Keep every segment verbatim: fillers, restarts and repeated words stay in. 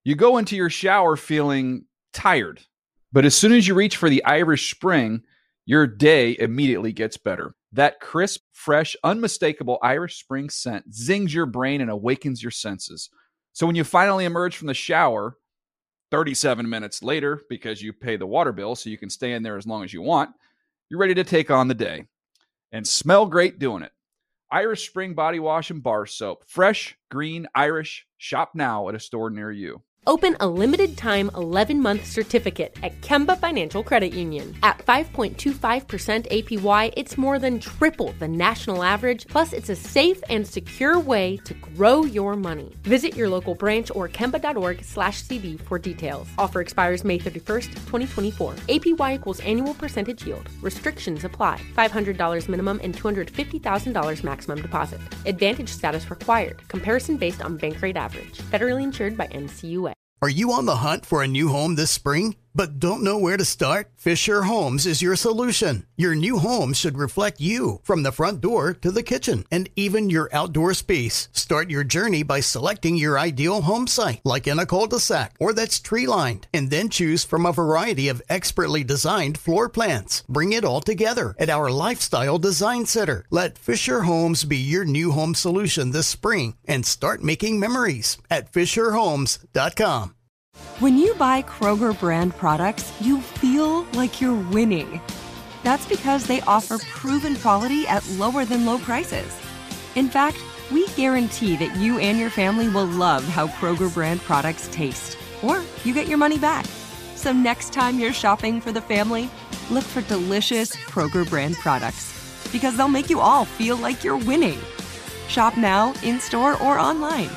You go into your shower feeling tired, but as soon as you reach for the Irish Spring, your day immediately gets better. That crisp, fresh, unmistakable Irish Spring scent zings your brain and awakens your senses. So when you finally emerge from the shower, thirty-seven minutes later, because you pay the water bill so you can stay in there as long as you want, you're ready to take on the day and smell great doing it. Irish Spring Body Wash and Bar Soap. Fresh, green, Irish. Shop now at a store near you. Open a limited-time eleven-month certificate at Kemba Financial Credit Union. At five point two five percent A P Y, it's more than triple the national average, plus it's a safe and secure way to grow your money. Visit your local branch or kemba.org slash CD for details. Offer expires May thirty-first, twenty twenty-four. A P Y equals annual percentage yield. Restrictions apply. five hundred dollars minimum and two hundred fifty thousand dollars maximum deposit. Advantage status required. Comparison based on bank rate average. Federally insured by N C U A. Are you on the hunt for a new home this spring, but don't know where to start? Fisher Homes is your solution. Your new home should reflect you, from the front door to the kitchen, and even your outdoor space. Start your journey by selecting your ideal home site, like in a cul-de-sac or that's tree-lined, and then choose from a variety of expertly designed floor plans. Bring it all together at our Lifestyle Design Center. Let Fisher Homes be your new home solution this spring and start making memories at fisher homes dot com. When you buy Kroger brand products, you feel like you're winning. That's because they offer proven quality at lower than low prices. In fact, we guarantee that you and your family will love how Kroger brand products taste, or you get your money back. So next time you're shopping for the family, look for delicious Kroger brand products, because they'll make you all feel like you're winning. Shop now, in-store, or online.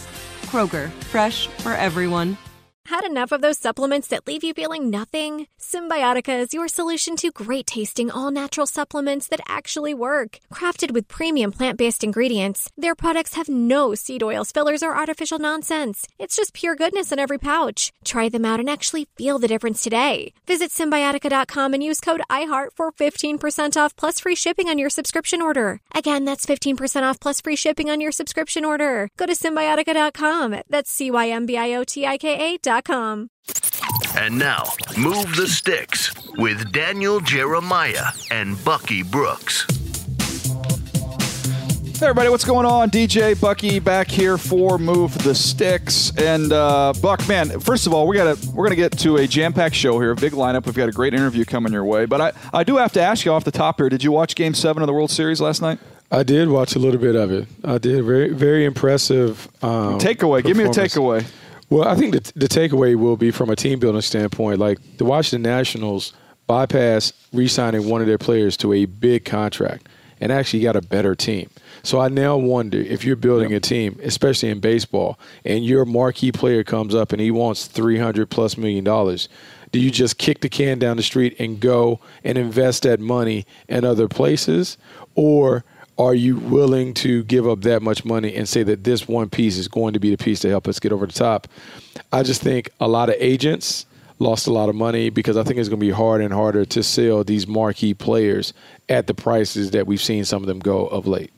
Kroger, fresh for everyone. Had enough of those supplements that leave you feeling nothing? Symbiotica is your solution to great-tasting, all-natural supplements that actually work. Crafted with premium plant-based ingredients, their products have no seed oils, fillers, or artificial nonsense. It's just pure goodness in every pouch. Try them out and actually feel the difference today. Visit Symbiotica dot com and use code iHeart for fifteen percent off plus free shipping on your subscription order. Again, that's fifteen percent off plus free shipping on your subscription order. Go to Symbiotica dot com. That's C Y M B I O T I K A dot com. And now, Move the Sticks with Daniel Jeremiah and Bucky Brooks. Hey everybody, what's going on? D J Bucky back here for Move the Sticks. And uh, Buck, man, first of all, we gotta we're gonna get to a jam-packed show here, a big lineup. We've got a great interview coming your way. But I, I do have to ask you off the top here, did you watch Game Seven of the World Series last night? I did watch a little bit of it. I did. Very very impressive. Um, takeaway. Give me a takeaway. Well, I think the, the takeaway will be from a team building standpoint. Like the Washington Nationals bypassed re-signing one of their players to a big contract and actually got a better team. So I now wonder if you're building yep. a team, especially in baseball, and your marquee player comes up and he wants three hundred plus million dollars. Do you just kick the can down the street and go and invest that money in other places, or are you willing to give up that much money and say that this one piece is going to be the piece to help us get over the top? I just think a lot of agents lost a lot of money because I think it's going to be harder and harder to sell these marquee players at the prices that we've seen some of them go of late.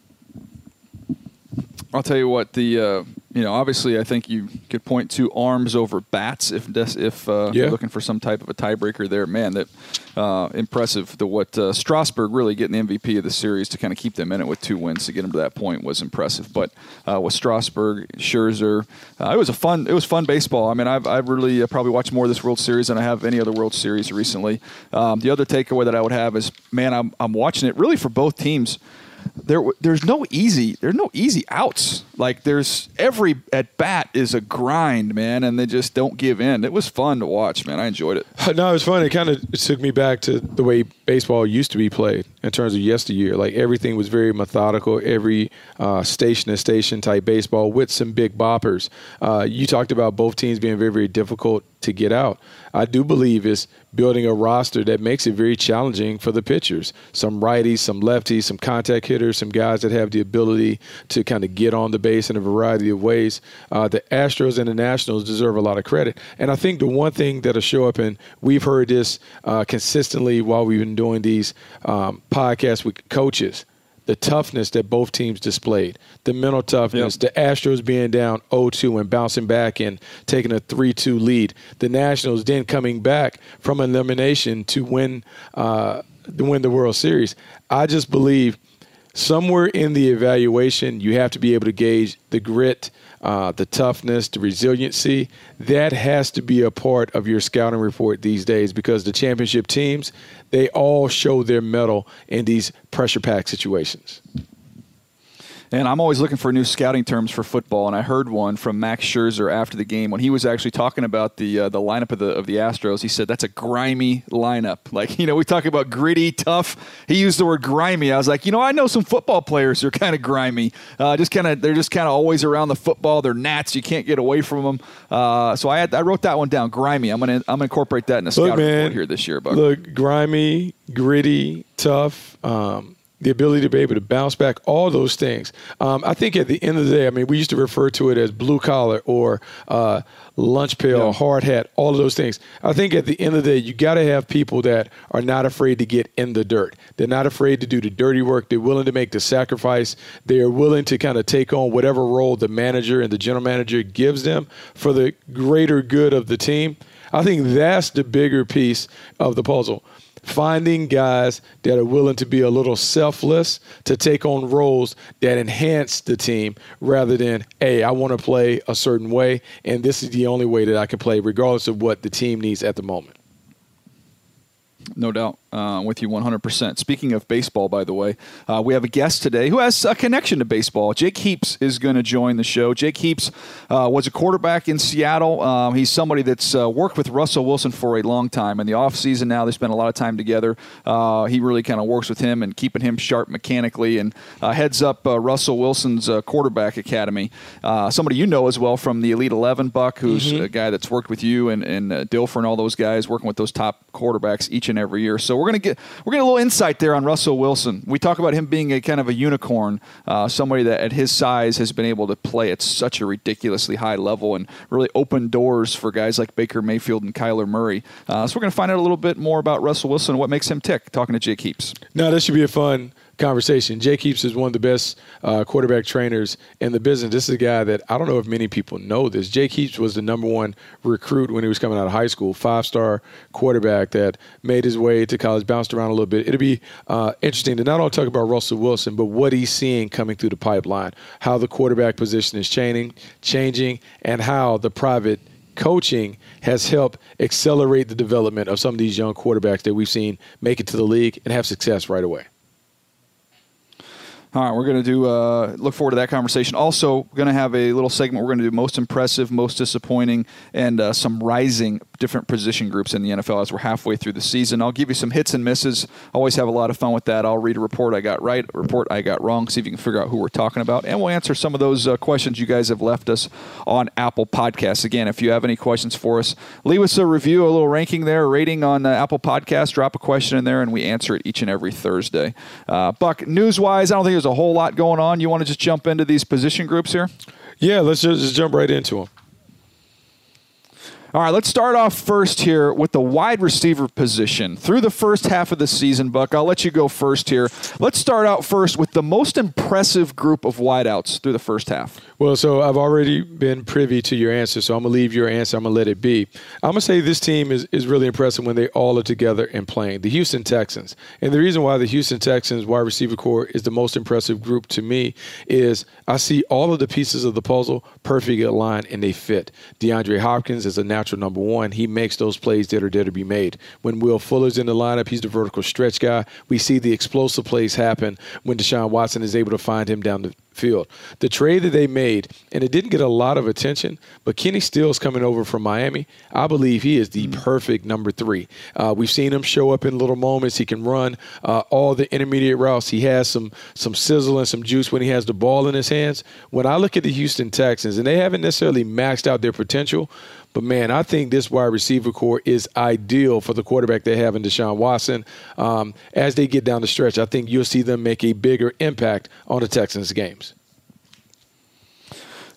I'll tell you what, the uh, you know, obviously I think you could point to arms over bats if if uh, yeah. you're looking for some type of a tiebreaker there. Man, that uh, impressive. The what uh, Strasburg really getting the M V P of the series to kind of keep them in it with two wins to get them to that point was impressive. But uh, with Strasburg, Scherzer, uh, it was a fun it was fun baseball. I mean, I've I've really uh, probably watched more of this World Series than I have any other World Series recently. Um, the other takeaway that I would have is, man, I'm I'm watching it really for both teams. There, there's no easy. There's no easy outs. Like there's every at bat is a grind, man, and they just don't give in. It was fun to watch, man. I enjoyed it. No, it was fun. It kind of took me back to the way baseball used to be played in terms of yesteryear. Like everything was very methodical. Every uh, station to station type baseball with some big boppers. Uh, you talked about both teams being very, very difficult to get out. I do believe is building a roster that makes it very challenging for the pitchers. Some righties, some lefties, some contact hitters, some guys that have the ability to kind of get on the base in a variety of ways. Uh, the Astros and the Nationals deserve a lot of credit. And I think the one thing that'll show up, and we've heard this uh, consistently while we've been doing these um, podcasts with coaches, the toughness that both teams displayed, the mental toughness, yep. the Astros being down oh two and bouncing back and taking a three two lead, the Nationals then coming back from elimination to win, uh, to win the World Series. I just believe somewhere in the evaluation, you have to be able to gauge the grit, uh, the toughness, the resiliency. That has to be a part of your scouting report these days, because the championship teams, they all show their mettle in these pressure-packed situations. And I'm always looking for new scouting terms for football, and I heard one from Max Scherzer after the game when he was actually talking about the uh, the lineup of the of the Astros. He said that's a grimy lineup. Like, you know, we talk about gritty, tough. He used the word grimy. I was like, you know, I know some football players who are kind of grimy. Uh, just kind of they're just kind of always around the football. They're gnats. You can't get away from them. Uh, so I had, I wrote that one down. Grimy. I'm gonna I'm gonna incorporate that in the scouting report here this year. Buck. Look, grimy, gritty, tough. Um, The ability to be able to bounce back, all those things. Um, I think at the end of the day, I mean, we used to refer to it as blue collar or uh, lunch pail, yeah. hard hat, all of those things. I think at the end of the day, you got to have people that are not afraid to get in the dirt. They're not afraid to do the dirty work. They're willing to make the sacrifice. They're willing to kind of take on whatever role the manager and the general manager gives them for the greater good of the team. I think that's the bigger piece of the puzzle. Finding guys that are willing to be a little selfless, to take on roles that enhance the team rather than, hey, I want to play a certain way, and this is the only way that I can play regardless of what the team needs at the moment. No doubt. Uh, with you one hundred percent. Speaking of baseball, by the way, uh, we have a guest today who has a connection to baseball. Jake Heaps is going to join the show. Jake Heaps uh, was a quarterback in Seattle. Um, he's somebody that's uh, worked with Russell Wilson for a long time. In the offseason now, they spent a lot of time together. Uh, he really kind of works with him and keeping him sharp mechanically, and uh, heads up uh, Russell Wilson's uh, quarterback academy. Uh, somebody you know as well from the Elite eleven, Buck, who's mm-hmm. a guy that's worked with you and, and uh, Dilfer and all those guys, working with those top quarterbacks each and every year. So we're gonna get we're getting a little insight there on Russell Wilson. We talk about him being a kind of a unicorn, uh, somebody that at his size has been able to play at such a ridiculously high level and really open doors for guys like Baker Mayfield and Kyler Murray. Uh, so we're going to find out a little bit more about Russell Wilson and what makes him tick, talking to Jake Heaps. No, this should be a fun conversation. Jake Heaps is one of the best uh, quarterback trainers in the business. This is a guy that I don't know if many people know this. Jake Heaps was the number one recruit when he was coming out of high school, five-star quarterback that made his way to college, bounced around a little bit. It'll be uh, interesting to not only talk about Russell Wilson, but what he's seeing coming through the pipeline, how the quarterback position is changing, changing, and how the private coaching has helped accelerate the development of some of these young quarterbacks that we've seen make it to the league and have success right away. All right, we're going to do uh, look forward to that conversation. Also, going to have a little segment. We're going to do most impressive, most disappointing, and uh, some rising different position groups in the N F L as we're halfway through the season. I'll give you some hits and misses. Always have a lot of fun with that. I'll read a report I got right, a report I got wrong, see if you can figure out who we're talking about, and we'll answer some of those uh, questions you guys have left us on Apple Podcasts. Again, if you have any questions for us, leave us a review, a little ranking there, a rating on uh, Apple Podcasts. Drop a question in there, and we answer it each and every Thursday. Uh, Buck, news-wise, I don't think there's a whole lot going on. You want to just jump into these position groups here? Yeah, let's just, just jump right into them. All right, let's start off first here with the wide receiver position. Through the first half of the season, Buck, I'll let you go first here. Let's start out first with the most impressive group of wideouts through the first half. Well, so I've already been privy to your answer, so I'm going to leave your answer. I'm going to let it be. I'm going to say this team is, is really impressive when they all are together and playing. The Houston Texans. And the reason why the Houston Texans wide receiver core is the most impressive group to me is I see all of the pieces of the puzzle perfectly aligned and they fit. DeAndre Hopkins is a natural number one. He makes those plays that are there to be made. When Will Fuller's in the lineup, he's the vertical stretch guy. We see the explosive plays happen when Deshaun Watson is able to find him down the field. The trade that they made, and it didn't get a lot of attention, but Kenny Stills coming over from Miami, I believe he is the mm. perfect number three. Uh, we've seen him show up in little moments. He can run uh, all the intermediate routes. He has some some sizzle and some juice when he has the ball in his hands. When I look at the Houston Texans, and they haven't necessarily maxed out their potential, but, man, I think this wide receiver core is ideal for the quarterback they have in Deshaun Watson. Um, as they get down the stretch, I think you'll see them make a bigger impact on the Texans' games.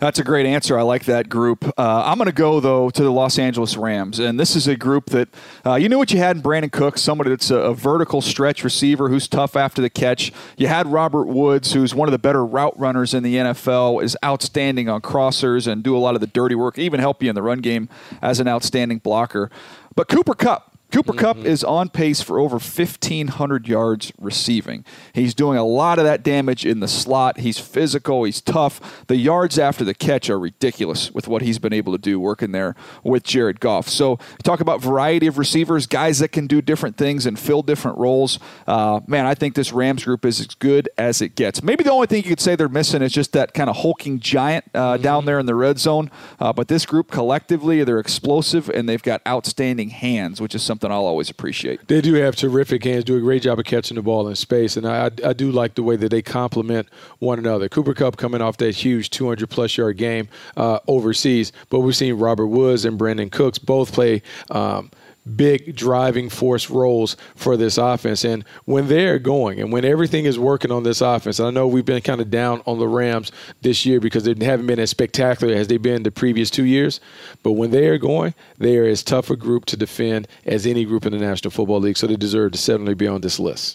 That's a great answer. I like that group. Uh, I'm going to go, though, to the Los Angeles Rams. And this is a group that uh, you knew what you had in Brandon Cooks, somebody that's a, a vertical stretch receiver who's tough after the catch. You had Robert Woods, who's one of the better route runners in the N F L, is outstanding on crossers and do a lot of the dirty work, even help you in the run game as an outstanding blocker. But Cooper Kupp. Cooper Kupp mm-hmm. is on pace for over fifteen hundred yards receiving. He's doing a lot of that damage in the slot. He's physical. He's tough. The yards after the catch are ridiculous with what he's been able to do working there with Jared Goff. So talk about variety of receivers, guys that can do different things and fill different roles. Uh, man, I think this Rams group is as good as it gets. Maybe the only thing you could say they're missing is just that kind of hulking giant uh, mm-hmm. down there in the red zone. Uh, but this group collectively, they're explosive, and they've got outstanding hands, which is something I'll always appreciate. They do have terrific hands, do a great job of catching the ball in space, and I, I do like the way that they complement one another. Cooper Kupp coming off that huge two hundred plus yard game uh, overseas, but we've seen Robert Woods and Brandon Cooks both play um, big driving force roles for this offense. And when they're going and when everything is working on this offense, and I know we've been kind of down on the Rams this year because they haven't been as spectacular as they've been the previous two years. But when they are going, they are as tough a group to defend as any group in the National Football League. So they deserve to certainly be on this list.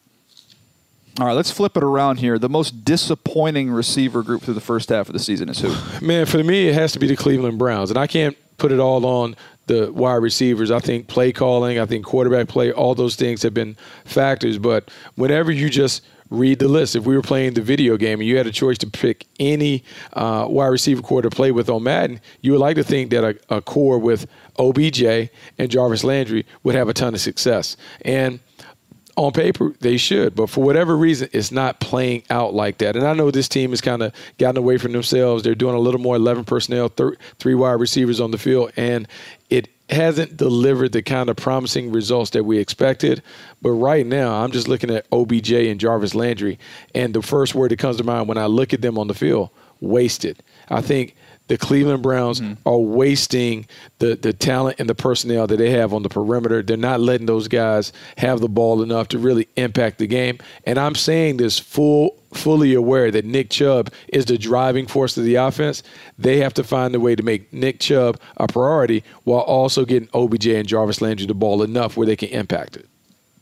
All right, let's flip it around here. The most disappointing receiver group through the first half of the season is who? Man, for me, it has to be the Cleveland Browns. And I can't put it all on the wide receivers. I think play calling, I think quarterback play, all those things have been factors. But whenever you just read the list, if we were playing the video game and you had a choice to pick any uh, wide receiver core to play with on Madden, you would like to think that a, a core with O B J and Jarvis Landry would have a ton of success. And on paper, they should, but for whatever reason, it's not playing out like that. And I know this team has kind of gotten away from themselves. They're doing a little more eleven personnel, th- three wide receivers on the field, and it hasn't delivered the kind of promising results that we expected. But right now, I'm just looking at O B J and Jarvis Landry, and the first word that comes to mind when I look at them on the field, wasted. I think the Cleveland Browns mm-hmm. are wasting the, the talent and the personnel that they have on the perimeter. They're not letting those guys have the ball enough to really impact the game. And I'm saying this full, fully aware that Nick Chubb is the driving force of the offense. They have to find a way to make Nick Chubb a priority while also getting O B J and Jarvis Landry the ball enough where they can impact it.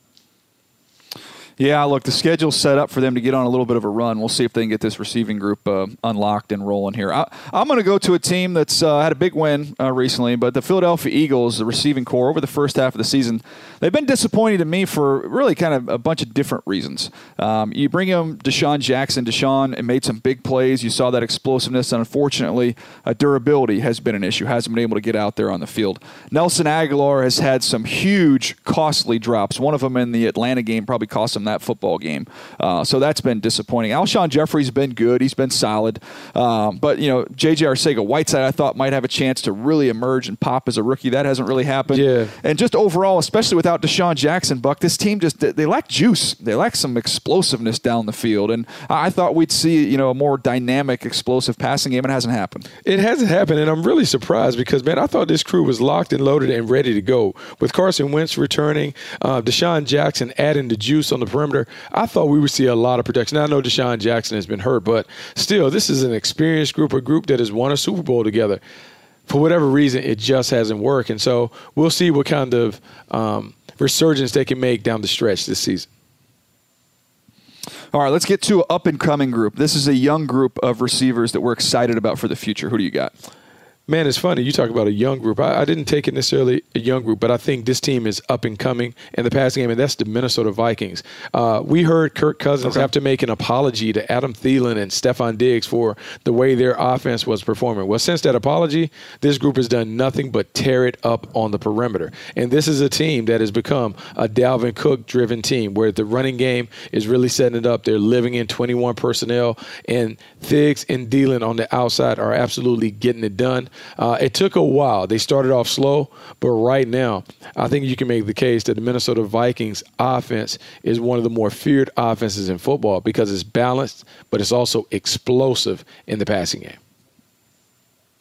Yeah, look, the schedule's set up for them to get on a little bit of a run. We'll see if they can get this receiving group uh, unlocked and rolling here. I, I'm going to go to a team that's uh, had a big win uh, recently, but the Philadelphia Eagles, the receiving core, over the first half of the season, they've been disappointing to me for really kind of a bunch of different reasons. Um, you bring in Deshaun Jackson. Deshaun and made some big plays. You saw that explosiveness, and unfortunately, uh, durability has been an issue. Hasn't been able to get out there on the field. Nelson Aguilar has had some huge, costly drops. One of them in the Atlanta game probably cost him that football game. Uh, so that's been disappointing. Alshon Jeffrey's been good. He's been solid. Um, but, you know, J J Arcega-Whiteside I thought might have a chance to really emerge and pop as a rookie. That hasn't really happened. Yeah. And just overall, especially without Deshaun Jackson, Buck, this team just, they lack juice. They lack some explosiveness down the field. And I thought we'd see, you know, a more dynamic, explosive passing game. It hasn't happened. It hasn't happened, and I'm really surprised because, man, I thought this crew was locked and loaded and ready to go. With Carson Wentz returning, uh, Deshaun Jackson adding the juice on the perimeter, I thought we would see a lot of protection. Now, I know Deshaun Jackson has been hurt, but still, this is an experienced group, a group that has won a Super Bowl together. For whatever reason, it just hasn't worked. And so we'll see what kind of um, resurgence they can make down the stretch this season. All right, let's get to an up-and-coming group. This is a young group of receivers that we're excited about for the future. Who do you got? Man, it's funny. You talk about a young group. I, I didn't take it necessarily a young group, but I think this team is up and coming in the passing game, and that's the Minnesota Vikings. Uh, we heard Kirk Cousins okay. have to make an apology to Adam Thielen and Stephon Diggs for the way their offense was performing. Well, since that apology, this group has done nothing but tear it up on the perimeter. And this is a team that has become a Dalvin Cook-driven team where the running game is really setting it up. They're living in twenty-one personnel, and Diggs and Thielen on the outside are absolutely getting it done. Uh, it took a while. They started off slow, but right now, I think you can make the case that the Minnesota Vikings offense is one of the more feared offenses in football because it's balanced, but it's also explosive in the passing game.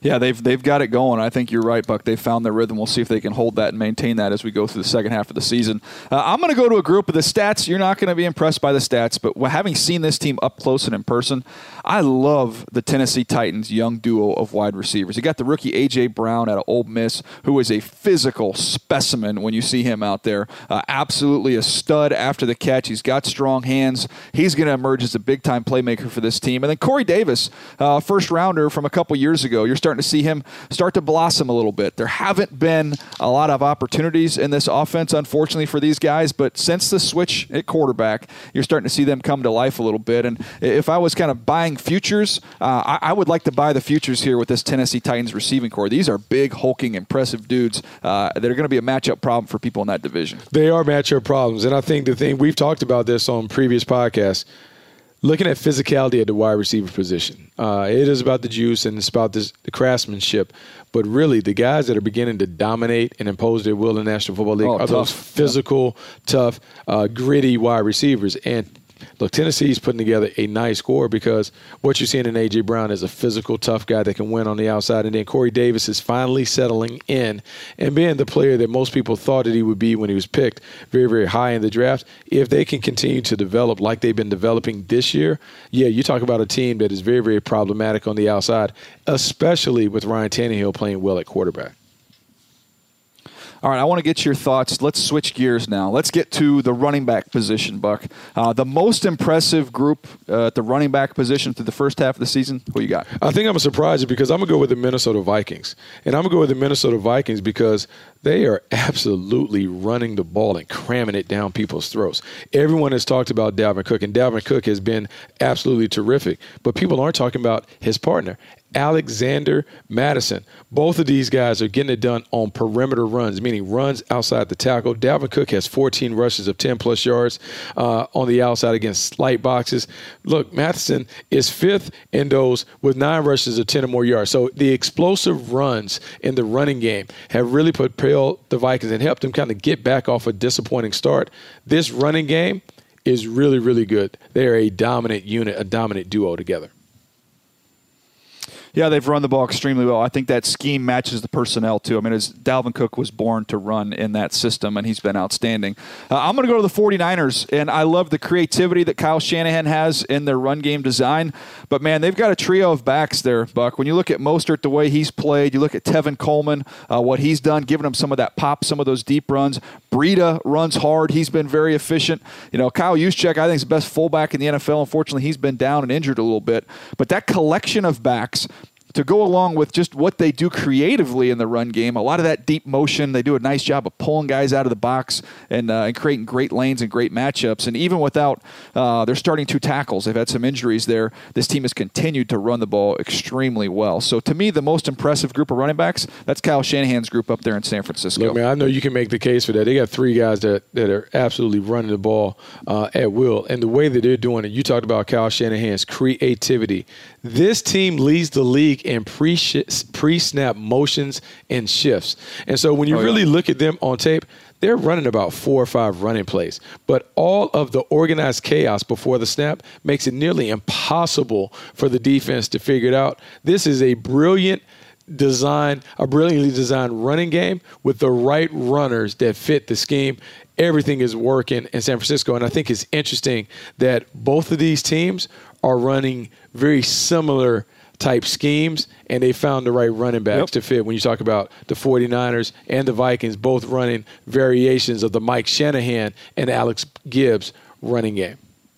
Yeah, they've they've got it going. I think you're right, Buck. They've found their rhythm. We'll see if they can hold that and maintain that as we go through the second half of the season. Uh, I'm going to go to a group of the stats. You're not going to be impressed by the stats, but having seen this team up close and in person, I love the Tennessee Titans' young duo of wide receivers. You got the rookie A J. Brown out of Ole Miss, who is a physical specimen when you see him out there. Uh, absolutely a stud after the catch. He's got strong hands. He's going to emerge as a big-time playmaker for this team. And then Corey Davis, uh, first-rounder from a couple years ago. You're starting to see him start to blossom a little bit. There haven't been a lot of opportunities in this offense, unfortunately, for these guys, but since the switch at quarterback, you're starting to see them come to life a little bit. And if I was kind of buying futures, uh, I, I would like to buy the futures here with this Tennessee Titans receiving core. These are big, hulking, impressive dudes uh, that are going to be a matchup problem for people in that division. They are matchup problems, and I think the thing, we've talked about this on previous podcasts, looking at physicality at the wide receiver position. Uh, it is about the juice and it's about this, the craftsmanship. But really, the guys that are beginning to dominate and impose their will in the National Football League oh, are tough. those physical, yeah. tough, uh, gritty wide receivers. And look, Tennessee's putting together a nice score because what you're seeing in A J. Brown is a physical, tough guy that can win on the outside. And then Corey Davis is finally settling in and being the player that most people thought that he would be when he was picked very, very high in the draft. If they can continue to develop like they've been developing this year, yeah, you talk about a team that is very, very problematic on the outside, especially with Ryan Tannehill playing well at quarterback. All right, I want to get your thoughts. Let's switch gears now. Let's get to the running back position, Buck. Uh, the most impressive group uh, at the running back position through the first half of the season, who you got? I think I'm surprised because I'm going to go with the Minnesota Vikings. And I'm going to go with the Minnesota Vikings because they are absolutely running the ball and cramming it down people's throats. Everyone has talked about Dalvin Cook, and Dalvin Cook has been absolutely terrific. But people aren't talking about his partner, Alexander Mattison. Both of these guys are getting it done on perimeter runs, meaning runs outside the tackle. Dalvin Cook has fourteen rushes of ten-plus yards uh, on the outside against slight boxes. Look, Mattison is fifth in those with nine rushes of ten or more yards. So the explosive runs in the running game have really propelled the Vikings and helped them kind of get back off a disappointing start. This running game is really, really good. They are a dominant unit, a dominant duo together. Yeah, they've run the ball extremely well. I think that scheme matches the personnel, too. I mean, as Dalvin Cook was born to run in that system, and he's been outstanding. Uh, I'm going to go to the 49ers, and I love the creativity that Kyle Shanahan has in their run game design. But, man, they've got a trio of backs there, Buck. When you look at Mostert, the way he's played, you look at Tevin Coleman, uh, what he's done, giving him some of that pop, some of those deep runs. Breida runs hard. He's been very efficient. You know, Kyle Juszczyk, I think, is the best fullback in the N F L. Unfortunately, he's been down and injured a little bit. But that collection of backs to go along with just what they do creatively in the run game, a lot of that deep motion, they do a nice job of pulling guys out of the box and, uh, and creating great lanes and great matchups. And even without uh, their starting two tackles, they've had some injuries there. This team has continued to run the ball extremely well. So to me, the most impressive group of running backs, that's Kyle Shanahan's group up there in San Francisco. Look, man, I know you can make the case for that. They got three guys that, that are absolutely running the ball uh, at will. And the way that they're doing it, you talked about Kyle Shanahan's creativity. This team leads the league in pre pre-snap motions and shifts. And so when you oh, really yeah. look at them on tape, they're running about four or five running plays. But all of the organized chaos before the snap makes it nearly impossible for the defense to figure it out. This is a brilliant design, a brilliantly designed running game with the right runners that fit the scheme. Everything is working in San Francisco. And I think it's interesting that both of these teams are running very similar type schemes, and they found the right running backs yep. to fit. When you talk about the 49ers and the Vikings both running variations of the Mike Shanahan and Alex Gibbs running game.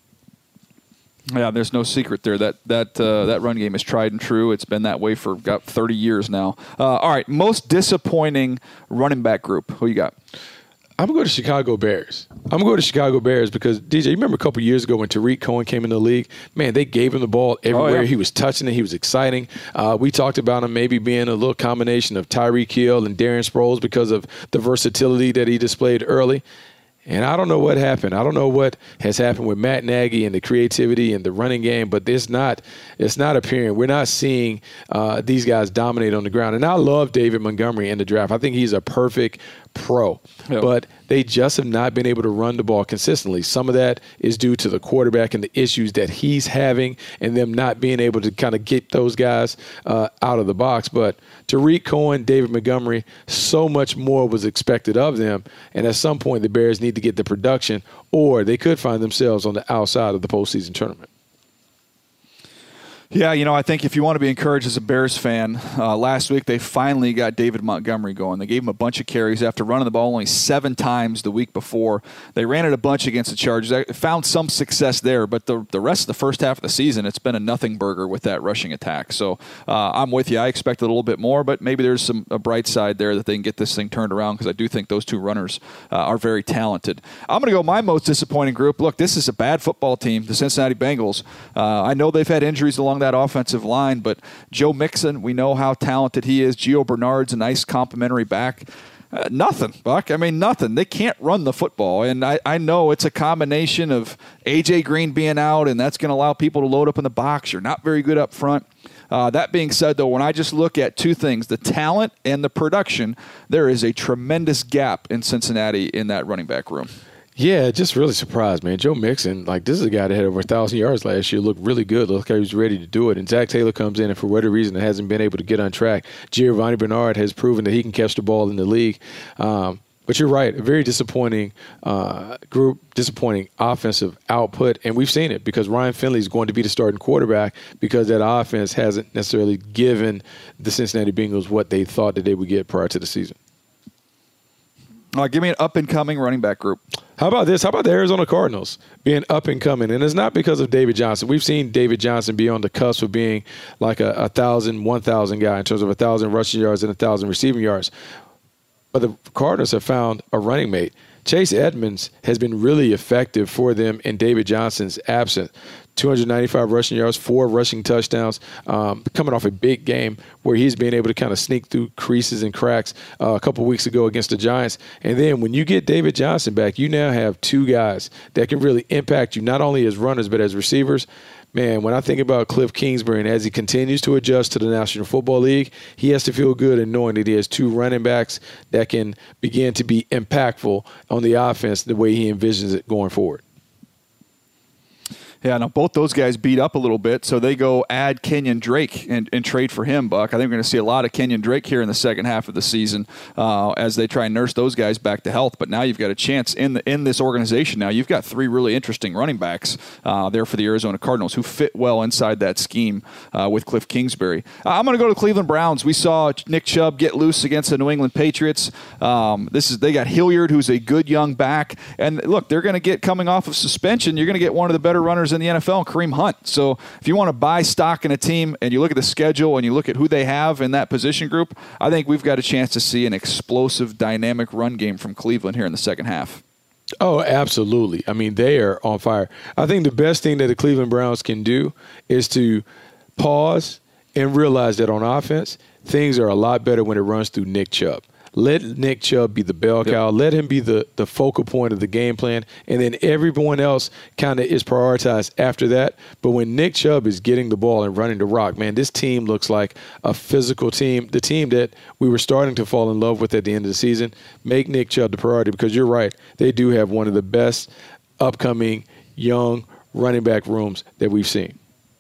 Yeah, there's no secret there. That that uh, that run game is tried and true. It's been that way for about thirty years now. Uh, all right, most disappointing running back group. Who you got? I'm going to go to Chicago Bears. I'm going to go to Chicago Bears because, D J, you remember a couple years ago when Tariq Cohen came in the league? Man, they gave him the ball everywhere. Oh, yeah. He was touching it. He was exciting. Uh, we talked about him maybe being a little combination of Tyreek Hill and Darren Sproles because of the versatility that he displayed early. And I don't know what happened. I don't know what has happened with Matt Nagy and the creativity and the running game, but it's not it's not appearing. We're not seeing uh, these guys dominate on the ground. And I love David Montgomery in the draft. I think he's a perfect pro. Yep. But they just have not been able to run the ball consistently. Some of that is due to the quarterback and the issues that he's having and them not being able to kind of get those guys uh, out of the box. But Tariq Cohen, David Montgomery, so much more was expected of them. And at some point, the Bears need to get the production, or they could find themselves on the outside of the postseason tournament. Yeah, you know, I think if you want to be encouraged as a Bears fan, uh, last week they finally got David Montgomery going. They gave him a bunch of carries after running the ball only seven times the week before. They ran it a bunch against the Chargers. They found some success there, but the the rest of the first half of the season, it's been a nothing burger with that rushing attack. So uh, I'm with you. I expected a little bit more, but maybe there's some a bright side there that they can get this thing turned around, because I do think those two runners uh, are very talented. I'm going to go my most disappointing group. Look, this is a bad football team, the Cincinnati Bengals. Uh, I know they've had injuries along that offensive line, but Joe Mixon, we know how talented he is. Gio Bernard's a nice complimentary back. Uh, nothing, Buck. I mean, nothing. They can't run the football. And I, I know it's a combination of A J Green being out, and that's going to allow people to load up in the box. You're not very good up front. Uh, that being said, though, when I just look at two things, the talent and the production, there is a tremendous gap in Cincinnati in that running back room. Yeah, just really surprised, man. Joe Mixon, like, this is a guy that had over one thousand yards last year, looked really good, looked like he was ready to do it. And Zach Taylor comes in, and for whatever reason, it hasn't been able to get on track. Giovanni Bernard has proven that he can catch the ball in the league. Um, but you're right, a very disappointing uh, group, disappointing offensive output. And we've seen it because Ryan Finley is going to be the starting quarterback because that offense hasn't necessarily given the Cincinnati Bengals what they thought that they would get prior to the season. Uh, give me an up-and-coming running back group. How about this? How about the Arizona Cardinals being up-and-coming? And it's not because of David Johnson. We've seen David Johnson be on the cusp of being like a, a one thousand, one thousand guy in terms of one thousand rushing yards and one thousand receiving yards. But the Cardinals have found a running mate. Chase Edmonds has been really effective for them in David Johnson's absence. two hundred ninety-five rushing yards, four rushing touchdowns, um, coming off a big game where he's been able to kind of sneak through creases and cracks uh, a couple weeks ago against the Giants. And then when you get David Johnson back, you now have two guys that can really impact you not only as runners but as receivers. Man, when I think about Cliff Kingsbury and as he continues to adjust to the National Football League, he has to feel good in knowing that he has two running backs that can begin to be impactful on the offense the way he envisions it going forward. Yeah, now both those guys beat up a little bit, so they go add Kenyon Drake and, and trade for him, Buck. I think we're going to see a lot of Kenyon Drake here in the second half of the season uh, as they try and nurse those guys back to health. But now you've got a chance in the in this organization. Now you've got three really interesting running backs uh, there for the Arizona Cardinals who fit well inside that scheme uh, with Cliff Kingsbury. Uh, I'm going to go to Cleveland Browns. We saw Nick Chubb get loose against the New England Patriots. Um, this is they got Hilliard, who's a good young back, and look, they're going to get coming off of suspension. You're going to get one of the better runners in the N F L, Kareem Hunt. So if you want to buy stock in a team and you look at the schedule and you look at who they have in that position group, I think we've got a chance to see an explosive, dynamic run game from Cleveland here in the second half. Oh, absolutely. I mean, they are on fire. I think the best thing that the Cleveland Browns can do is to pause and realize that on offense, things are a lot better when it runs through Nick Chubb. Let Nick Chubb be the bell cow. Yep. Let him be the, the focal point of the game plan. And then everyone else kind of is prioritized after that. But when Nick Chubb is getting the ball and running the rock, man, this team looks like a physical team. The team that we were starting to fall in love with at the end of the season. Make Nick Chubb the priority because you're right. They do have one of the best upcoming young running back rooms that we've seen.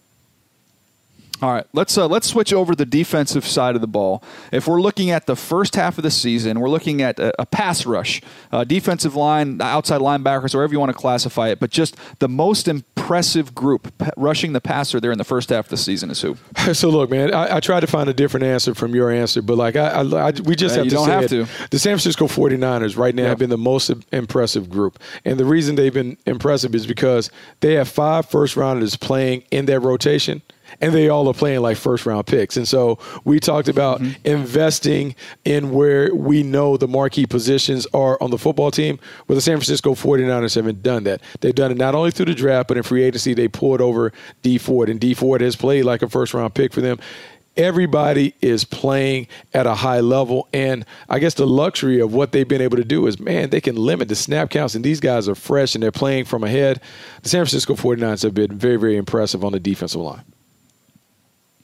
All right, let's uh, let's switch over to the defensive side of the ball. If we're looking at the first half of the season, we're looking at a, a pass rush, uh, defensive line, outside linebackers, wherever you want to classify it, but just the most impressive group p- rushing the passer there in the first half of the season is who? So look, man, I, I tried to find a different answer from your answer, but like I, I, I we just yeah, have to don't say have it. To. The San Francisco forty-niners right now yeah. have been the most impressive group, and the reason they've been impressive is because they have five first rounders playing in their rotation. And they all are playing like first-round picks. And so we talked about mm-hmm. investing in where we know the marquee positions are on the football team. Well, the San Francisco forty-niners haven't done that. They've done it not only through the draft, but in free agency, they pulled over Dee Ford. And Dee Ford has played like a first-round pick for them. Everybody is playing at a high level. And I guess the luxury of what they've been able to do is, man, they can limit the snap counts. And these guys are fresh, and they're playing from ahead. The San Francisco forty-niners have been very, very impressive on the defensive line.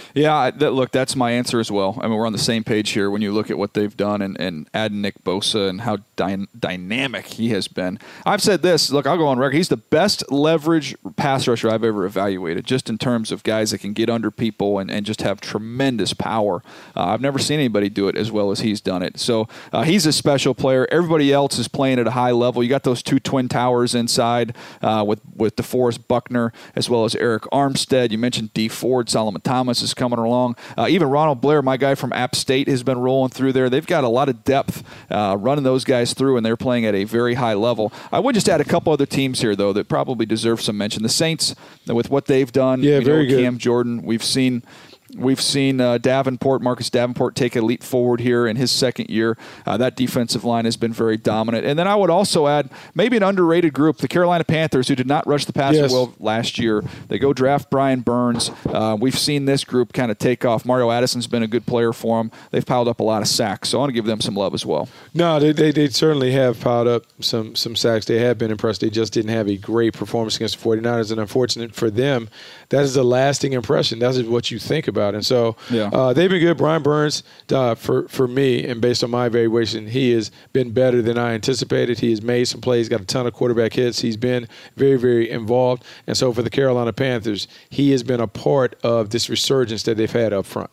Yeah, that, look, that's my answer as well. I mean, we're on the same page here when you look at what they've done and, and adding Nick Bosa and how dy- dynamic he has been. I've said this. Look, I'll go on record. He's the best leverage pass rusher I've ever evaluated, just in terms of guys that can get under people and, and just have tremendous power. Uh, I've never seen anybody do it as well as he's done it. So uh, he's a special player. Everybody else is playing at a high level. You got those two twin towers inside uh, with, with DeForest Buckner as well as Eric Armstead. You mentioned Dee Ford. Solomon Thomas is coming along. Uh, even Ronald Blair, my guy from App State, has been rolling through there. They've got a lot of depth uh, running those guys through, and they're playing at a very high level. I would just add a couple other teams here, though, that probably deserve some mention. The Saints, with what they've done. Yeah, you very know, good. Cam Jordan, we've seen... We've seen uh, Davenport, Marcus Davenport, take a leap forward here in his second year. Uh, that defensive line has been very dominant. And then I would also add maybe an underrated group, the Carolina Panthers, who did not rush the passer yes. well last year. They go draft Brian Burns. Uh, we've seen this group kind of take off. Mario Addison's been a good player for them. They've piled up a lot of sacks, so I want to give them some love as well. No, they, they they certainly have piled up some some sacks. They have been impressed. They just didn't have a great performance against the forty-niners, and unfortunate for them, that is a lasting impression. That is what you think about. And so yeah. uh, they've been good. Brian Burns, uh, for, for me, and based on my evaluation, he has been better than I anticipated. He has made some plays, got a ton of quarterback hits. He's been very, very involved. And so for the Carolina Panthers, he has been a part of this resurgence that they've had up front.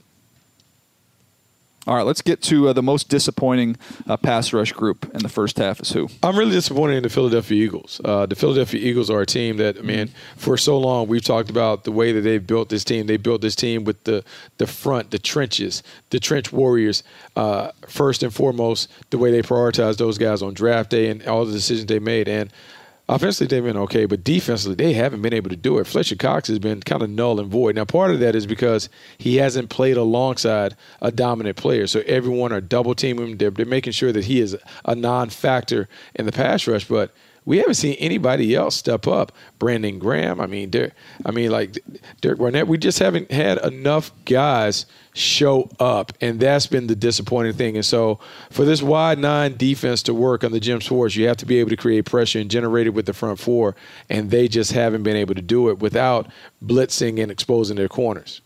All right, let's get to uh, the most disappointing uh, pass rush group in the first half is who? I'm really disappointed in the Philadelphia Eagles. Uh, the Philadelphia Eagles are a team that, I mean, for so long we've talked about the way that they've built this team. They built this team with the, the front, the trenches, the trench warriors, uh, first and foremost, the way they prioritize those guys on draft day and all the decisions they made. And offensively, they've been okay, but defensively, they haven't been able to do it. Fletcher Cox has been kind of null and void. Now, part of that is because he hasn't played alongside a dominant player. So everyone are double-teaming him. They're, they're making sure that he is a non-factor in the pass rush. But we haven't seen anybody else step up. Brandon Graham, I mean, Derek, I mean, like Derek Barnett, we just haven't had enough guys show up, and that's been the disappointing thing. And so for this wide nine defense to work on the Jim Schwartz, you have to be able to create pressure and generate it with the front four, and they just haven't been able to do it without blitzing and exposing their corners.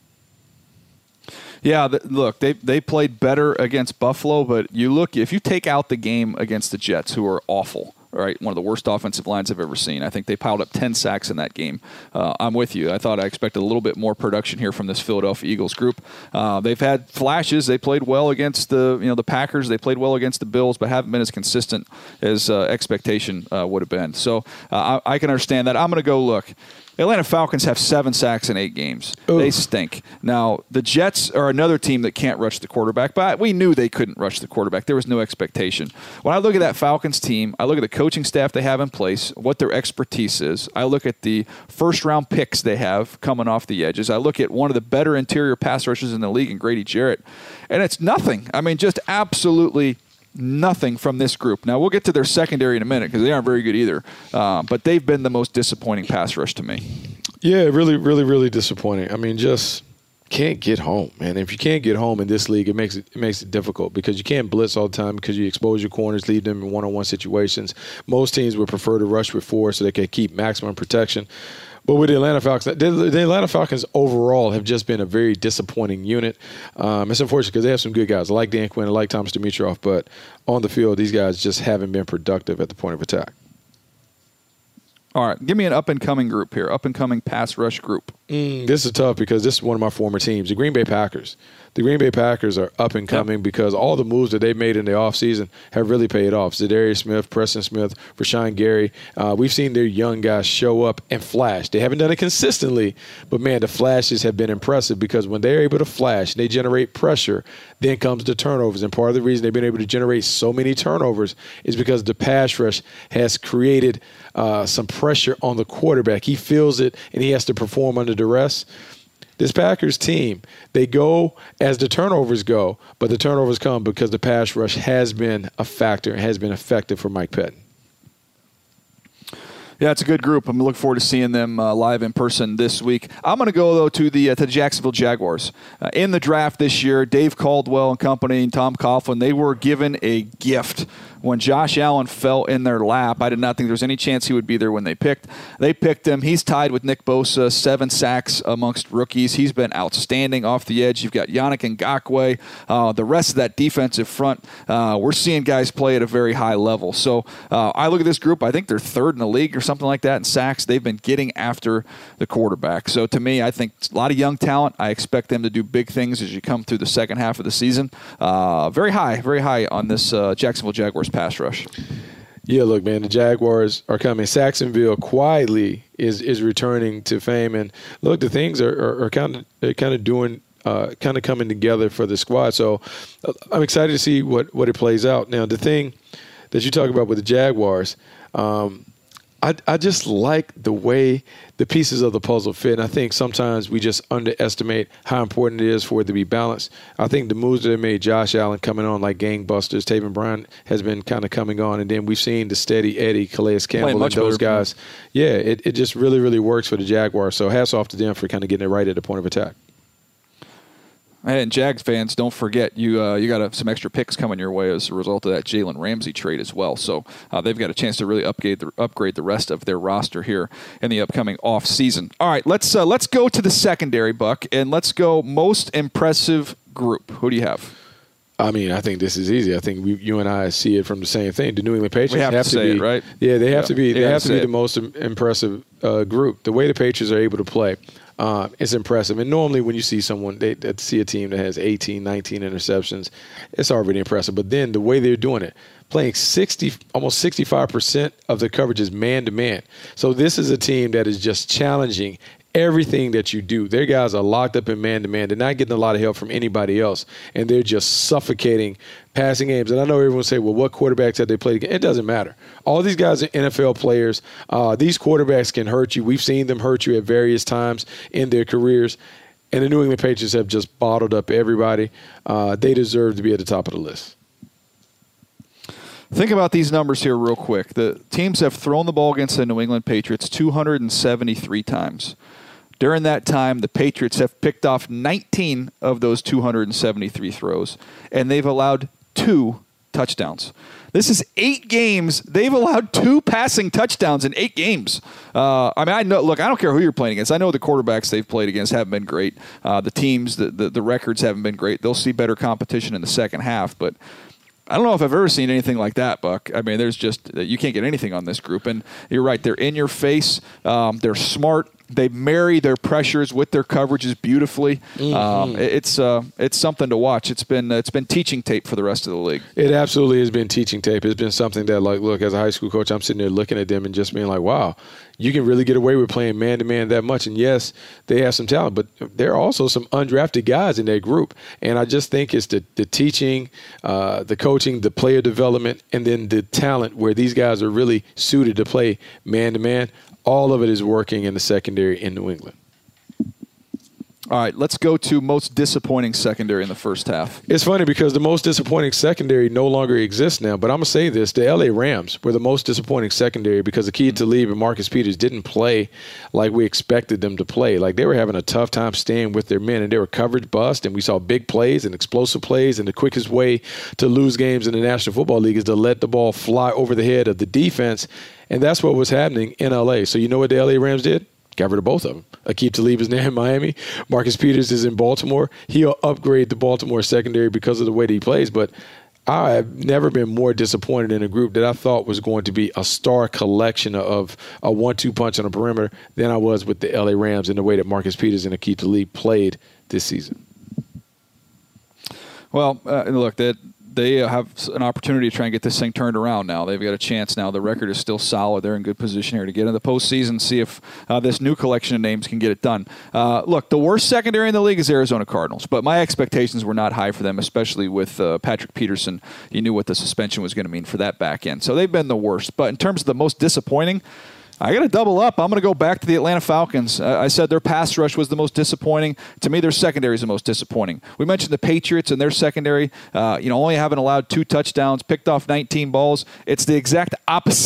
Yeah, the, look, they they played better against Buffalo, but you look, if you take out the game against the Jets, who are awful, right, one of the worst offensive lines I've ever seen. I think they piled up ten sacks in that game. Uh, I'm with you. I thought I expected a little bit more production here from this Philadelphia Eagles group. Uh, they've had flashes. They played well against the you know the Packers. They played well against the Bills, but haven't been as consistent as uh, expectation uh, would have been. So uh, I, I can understand that. I'm going to go look. Atlanta Falcons have seven sacks in eight games. Ooh. They stink. Now, the Jets are another team that can't rush the quarterback, but we knew they couldn't rush the quarterback. There was no expectation. When I look at that Falcons team, I look at the coaching staff they have in place, what their expertise is. I look at the first-round picks they have coming off the edges. I look at one of the better interior pass rushers in the league in Grady Jarrett, and it's nothing. I mean, just absolutely nothing from this group. Now, we'll get to their secondary in a minute because they aren't very good either. Uh, but they've been the most disappointing pass rush to me. Yeah, really, really, really disappointing. I mean, just can't get home, man. If you can't get home in this league, it makes it, it makes it difficult because you can't blitz all the time because you expose your corners, leave them in one-on-one situations. Most teams would prefer to rush with four so they can keep maximum protection. But with the Atlanta Falcons, the Atlanta Falcons overall have just been a very disappointing unit. Um, it's unfortunate because they have some good guys. I like Dan Quinn, I like Thomas Dimitroff, but on the field, these guys just haven't been productive at the point of attack. All right, give me an up-and-coming group here, up-and-coming pass rush group. Mm, this is tough because this is one of my former teams, the Green Bay Packers. The Green Bay Packers are up and coming yep. because all the moves that they've made in the offseason have really paid off. Za'Darius Smith, Preston Smith, Rashawn Gary. Uh, we've seen their young guys show up and flash. They haven't done it consistently, but, man, the flashes have been impressive because when they're able to flash, they generate pressure, then comes the turnovers. And part of the reason they've been able to generate so many turnovers is because the pass rush has created uh, some pressure on the quarterback. He feels it, and he has to perform under duress. This Packers team, they go as the turnovers go, but the turnovers come because the pass rush has been a factor and has been effective for Mike Pettin. Yeah, it's a good group. I'm looking forward to seeing them uh, live in person this week. I'm going to go, though, to the, uh, to the Jacksonville Jaguars. Uh, in the draft this year, Dave Caldwell and company and Tom Coughlin, they were given a gift when Josh Allen fell in their lap. I did not think there was any chance he would be there when they picked. They picked him. He's tied with Nick Bosa, seven sacks amongst rookies. He's been outstanding off the edge. You've got Yannick Ngakoue. Uh, the rest of that defensive front, uh, we're seeing guys play at a very high level. So uh, I look at this group. I think they're third in the league or something like that in sacks. They've been getting after the quarterback. So to me, I think a lot of young talent. I expect them to do big things as you come through the second half of the season. Uh, very high, very high on this uh, Jacksonville Jaguars pass rush. Yeah, look, man, the Jaguars are coming. Saxonville quietly is is returning to fame, and look, the things are are, are kind of they're kind of doing. Uh, kind of coming together for the squad. So uh, I'm excited to see what, what it plays out. Now, the thing that you talk about with the Jaguars, um, I, I just like the way the pieces of the puzzle fit. And I think sometimes we just underestimate how important it is for it to be balanced. I think the moves that they made, Josh Allen coming on like gangbusters, Taven Bryan has been kind of coming on, and then we've seen the steady Eddie, Calais Campbell, and those guys. Yeah, it, it just really, really works for the Jaguars. So hats off to them for kind of getting it right at the point of attack. And Jags fans, don't forget, you uh, you got a, some extra picks coming your way as a result of that Jalen Ramsey trade as well. So uh, they've got a chance to really upgrade the, upgrade the rest of their roster here in the upcoming offseason. All right, let's uh, let's go to the secondary, Buck, and let's go most impressive group. Who do you have? I mean, I think this is easy. I think we, you and I see it from the same thing. The New England Patriots we have, have to, to say be it, right. Yeah, they have yeah. to be. They yeah, have to be it. the most impressive uh, group. The way the Patriots are able to play. Uh, it's impressive. And normally when you see someone, they, they see a team that has eighteen, nineteen interceptions, it's already impressive. But then the way they're doing it, playing sixty, almost sixty-five percent of the coverage is man-to-man. So this is a team that is just challenging everything that you do. Their guys are locked up in man-to-man. They're not getting a lot of help from anybody else, and they're just suffocating passing games. And I know everyone say, well, what quarterbacks have they played against? It doesn't matter. All these guys are N F L players. Uh, these quarterbacks can hurt you. We've seen them hurt you at various times in their careers, and the New England Patriots have just bottled up everybody. Uh, they deserve to be at the top of the list. Think about these numbers here real quick. The teams have thrown the ball against the New England Patriots two hundred seventy-three times. During that time, the Patriots have picked off nineteen of those two hundred seventy-three throws, and they've allowed two touchdowns. This is eight games. They've allowed two passing touchdowns in eight games. Uh, I mean, I know. Look, I don't care who you're playing against. I know the quarterbacks they've played against haven't been great. Uh, the teams, the, the the records haven't been great. They'll see better competition in the second half, but I don't know if I've ever seen anything like that, Buck. I mean, there's just you can't get anything on this group. And you're right; they're in your face. Um, they're smart. They marry their pressures with their coverages beautifully. Mm-hmm. Um, it's uh, it's something to watch. It's been it's been teaching tape for the rest of the league. It absolutely has been teaching tape. It's been something that, like, look, as a high school coach, I'm sitting there looking at them and just being like, wow, you can really get away with playing man-to-man that much. And, yes, they have some talent, but there are also some undrafted guys in that group. And I just think it's the, the teaching, uh, the coaching, the player development, and then the talent where these guys are really suited to play man-to-man. All of it is working in the secondary in New England. All right, let's go to most disappointing secondary in the first half. It's funny because the most disappointing secondary no longer exists now, but I'm going to say this. The L A Rams were the most disappointing secondary because Aqib Talib and Marcus Peters didn't play like we expected them to play. Like, they were having a tough time staying with their men, and they were coverage bust, and we saw big plays and explosive plays, and the quickest way to lose games in the National Football League is to let the ball fly over the head of the defense, and that's what was happening in L A. So you know what the L A Rams did? Got rid of both of them. Aqib Talib is now in Miami. Marcus Peters is in Baltimore. He'll upgrade the Baltimore secondary because of the way that he plays. But I have never been more disappointed in a group that I thought was going to be a star collection of a one two punch on the perimeter than I was with the L A Rams in the way that Marcus Peters and Aqib Talib played this season. Well, uh, look, that. They have an opportunity to try and get this thing turned around now. They've got a chance now. The record is still solid. They're in good position here to get in the postseason, see if uh, this new collection of names can get it done. Uh, look, the worst secondary in the league is Arizona Cardinals, but my expectations were not high for them, especially with uh, Patrick Peterson. You knew what the suspension was going to mean for that back end. So they've been the worst. But in terms of the most disappointing, I got to double up. I'm going to go back to the Atlanta Falcons. Uh, I said their pass rush was the most disappointing. To me, their secondary is the most disappointing. We mentioned the Patriots and their secondary, uh, you know, only having allowed two touchdowns, picked off nineteen balls. It's the exact opposite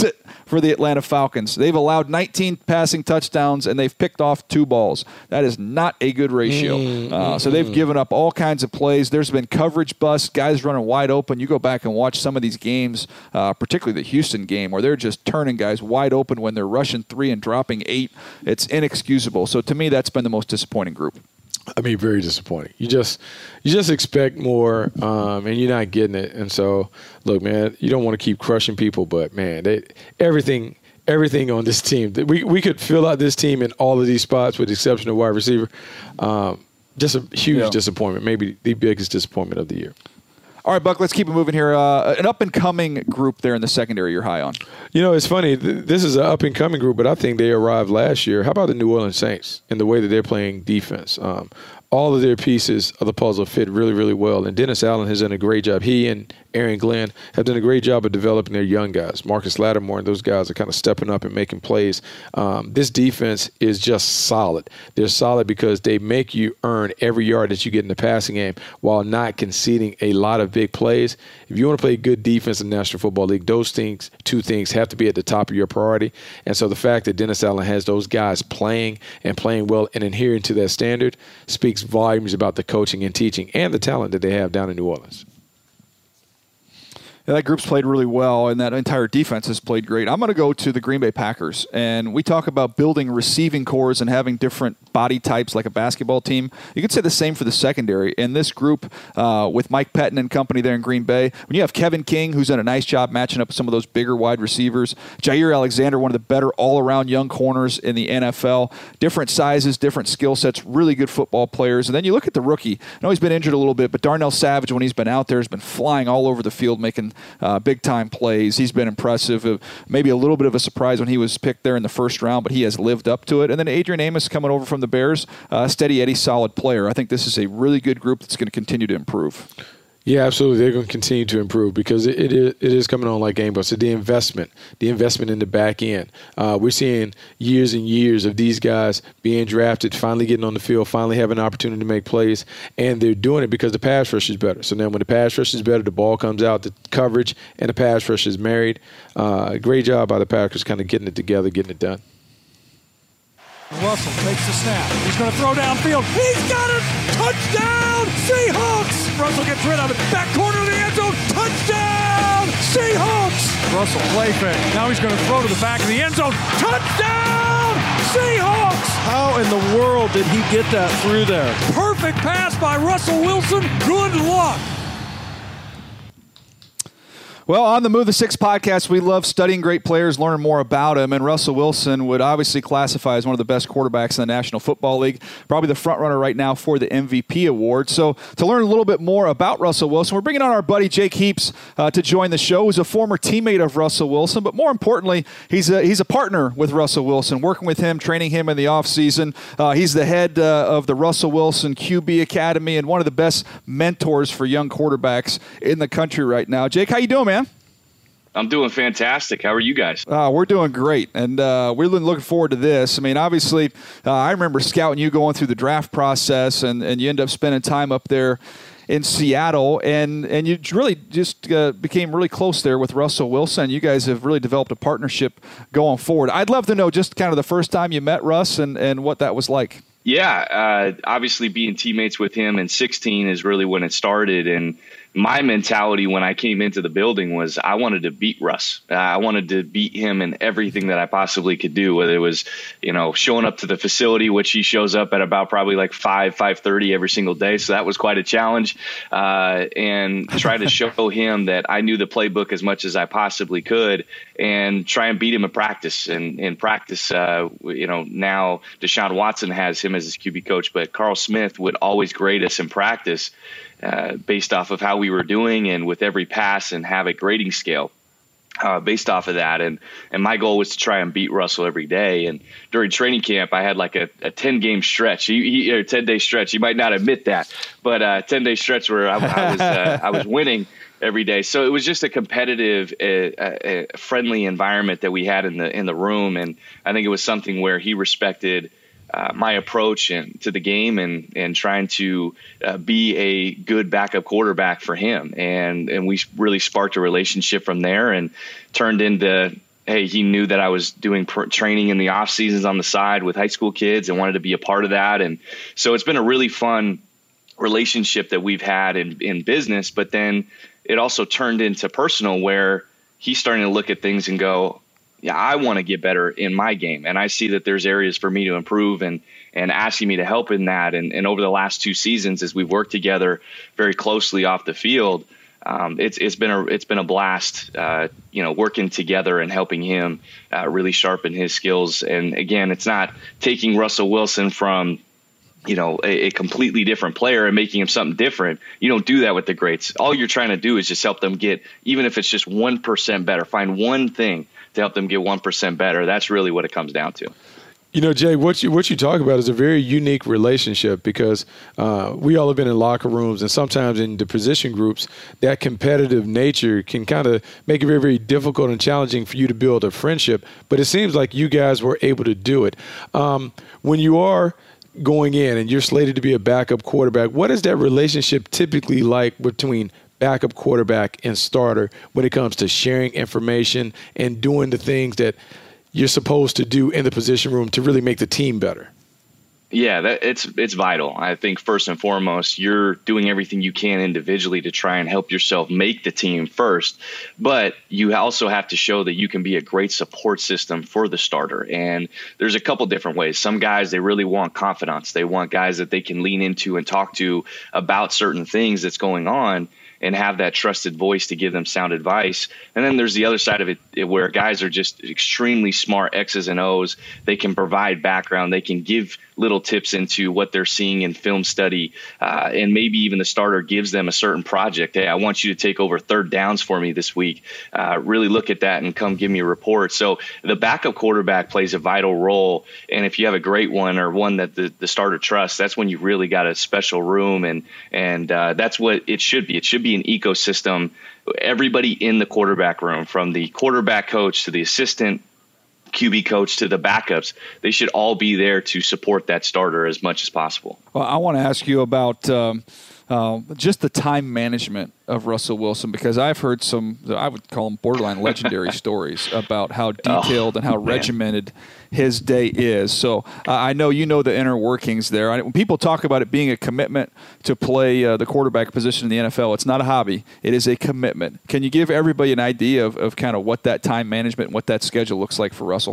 for the Atlanta Falcons. They've allowed nineteen passing touchdowns, and they've picked off two balls. That is not a good ratio. Mm, uh, mm, so they've mm. given up all kinds of plays. There's been coverage busts, guys running wide open. You go back and watch some of these games, uh, particularly the Houston game, where they're just turning guys wide open when they're rushing three and dropping eight. It's inexcusable. So to me, that's been the most disappointing group. I mean, very disappointing. You just you just expect more, um, and you're not getting it. And so, look, man, you don't want to keep crushing people, but, man, they, everything everything on this team. We we could fill out this team in all of these spots with the exception of wide receiver. Um, just a huge yeah. disappointment, maybe the biggest disappointment of the year. All right, Buck, let's keep it moving here. Uh, an up-and-coming group there in the secondary you're high on. You know, it's funny. This is an up-and-coming group, but I think they arrived last year. How about the New Orleans Saints and the way that they're playing defense? Um, all of their pieces of the puzzle fit really, really well. And Dennis Allen has done a great job. He and Aaron Glenn have done a great job of developing their young guys. Marcus Lattimore and those guys are kind of stepping up and making plays. Um, this defense is just solid. They're solid because they make you earn every yard that you get in the passing game while not conceding a lot of big plays. If you want to play good defense in the National Football League, those things, two things have to be at the top of your priority. And so the fact that Dennis Allen has those guys playing and playing well and adhering to that standard speaks volumes about the coaching and teaching and the talent that they have down in New Orleans. Yeah, that group's played really well, and that entire defense has played great. I'm going to go to the Green Bay Packers, and we talk about building receiving cores and having different body types like a basketball team. You could say the same for the secondary. And this group uh, with Mike Pettin and company there in Green Bay, when you have Kevin King, who's done a nice job matching up with some of those bigger wide receivers, Jair Alexander, one of the better all-around young corners in the N F L, different sizes, different skill sets, really good football players. And then you look at the rookie. I know he's been injured a little bit, but Darnell Savage, when he's been out there, has been flying all over the field, making uh, big-time plays. He's been impressive. Uh, maybe a little bit of a surprise when he was picked there in the first round, but he has lived up to it. And then Adrian Amos coming over from the Bears, uh, steady Eddie, solid player. I think this is a really good group that's going to continue to improve. Yeah, absolutely. They're going to continue to improve because it, it, is, it is coming on like gangbusters. So the investment, the investment in the back end. Uh, we're seeing years and years of these guys being drafted, finally getting on the field, finally having an opportunity to make plays, and they're doing it because the pass rush is better. So then when the pass rush is better, the ball comes out, the coverage, and the pass rush is married. Uh, great job by the Packers kind of getting it together, getting it done. Russell takes the snap. He's going to throw downfield. He's got it! Touchdown! Seahawks! Russell gets rid of it. Back corner of the end zone. Touchdown! Seahawks! Russell play fake. Now he's going to throw to the back of the end zone. Touchdown! Seahawks! How in the world did he get that through there? Perfect pass by Russell Wilson. Good luck. Well, on the Move the Six podcast, we love studying great players, learning more about them, and Russell Wilson would obviously classify as one of the best quarterbacks in the National Football League, probably the front runner right now for the M V P award. So to learn a little bit more about Russell Wilson, we're bringing on our buddy Jake Heaps uh, to join the show, who's a former teammate of Russell Wilson, but more importantly, he's a, he's a partner with Russell Wilson, working with him, training him in the offseason. Uh, he's the head uh, of the Russell Wilson Q B Academy and one of the best mentors for young quarterbacks in the country right now. Jake, how you doing, man? I'm doing fantastic. How are you guys? Uh, we're doing great, and uh, we're looking forward to this. I mean, obviously, uh, I remember scouting you going through the draft process, and, and you end up spending time up there in Seattle, and, and you really just uh, became really close there with Russell Wilson. You guys have really developed a partnership going forward. I'd love to know just kind of the first time you met Russ and, and what that was like. Yeah, uh, obviously being teammates with him in sixteen is really when it started, and my mentality when I came into the building was I wanted to beat Russ. Uh, I wanted to beat him in everything that I possibly could do, whether it was, you know, showing up to the facility, which he shows up at about probably like five, five thirty every single day. So that was quite a challenge, uh, and try to show him that I knew the playbook as much as I possibly could and try and beat him in practice. And in practice, uh, you know, now Deshaun Watson has him as his Q B coach, but Carl Smith would always grade us in practice Uh, based off of how we were doing and with every pass and have a grading scale uh, based off of that. And, and my goal was to try and beat Russell every day. And during training camp, I had like a, a ten game stretch, he, he, or ten day stretch. You might not admit that, but a ten day stretch where I, I was, uh, I was winning every day. So it was just a competitive, uh, uh, friendly environment that we had in the, in the room. And I think it was something where he respected Uh, my approach and to the game and, and trying to uh, be a good backup quarterback for him. And, and we really sparked a relationship from there and turned into hey, he knew that I was doing pr- training in the off seasons on the side with high school kids and wanted to be a part of that. And so it's been a really fun relationship that we've had in, in business, but then it also turned into personal, where he's starting to look at things and go, yeah, I want to get better in my game. And I see that there's areas for me to improve, and, and asking me to help in that. And, and over the last two seasons, as we've worked together very closely off the field, um, it's, it's been a, it's been a blast, uh, you know, working together and helping him uh, really sharpen his skills. And again, it's not taking Russell Wilson from, you know, a, a completely different player and making him something different. You don't do that with the greats. All you're trying to do is just help them get, even if it's just one percent better, find one thing to help them get one percent better. That's really what it comes down to. You know, Jay, what you what you talk about is a very unique relationship, because uh, we all have been in locker rooms, and sometimes in the position groups, that competitive nature can kind of make it very, very difficult and challenging for you to build a friendship. But it seems like you guys were able to do it. Um, when you are going in and you're slated to be a backup quarterback, what is that relationship typically like between backup quarterback and starter when it comes to sharing information and doing the things that you're supposed to do in the position room to really make the team better? Yeah, that, it's it's vital. I think first and foremost, you're doing everything you can individually to try and help yourself make the team first. But you also have to show that you can be a great support system for the starter. And there's a couple different ways. Some guys, they really want confidants. They want guys that they can lean into and talk to about certain things that's going on, and have that trusted voice to give them sound advice. And then there's the other side of it, where guys are just extremely smart X's and O's. They can provide background. They can give little tips into what they're seeing in film study. Uh, and maybe even the starter gives them a certain project. Hey, I want you to take over third downs for me this week. Uh, really look at that and come give me a report. So the backup quarterback plays a vital role. And if you have a great one, or one that the, the starter trusts, that's when you really got a special room. And, and uh, that's what it should be. It should be an ecosystem. Everybody in the quarterback room, from the quarterback coach to the assistant Q B coach to the backups, they should all be there to support that starter as much as possible. Well, I want to ask you about um, uh, just the time management of Russell Wilson, because I've heard some, I would call them borderline legendary stories about how detailed oh, and how man. regimented his day is. So uh, I know you know the inner workings there. I, when people talk about it being a commitment to play uh, the quarterback position in the N F L, it's not a hobby. It is a commitment. Can you give everybody an idea of, of kind of what that time management and what that schedule looks like for Russell?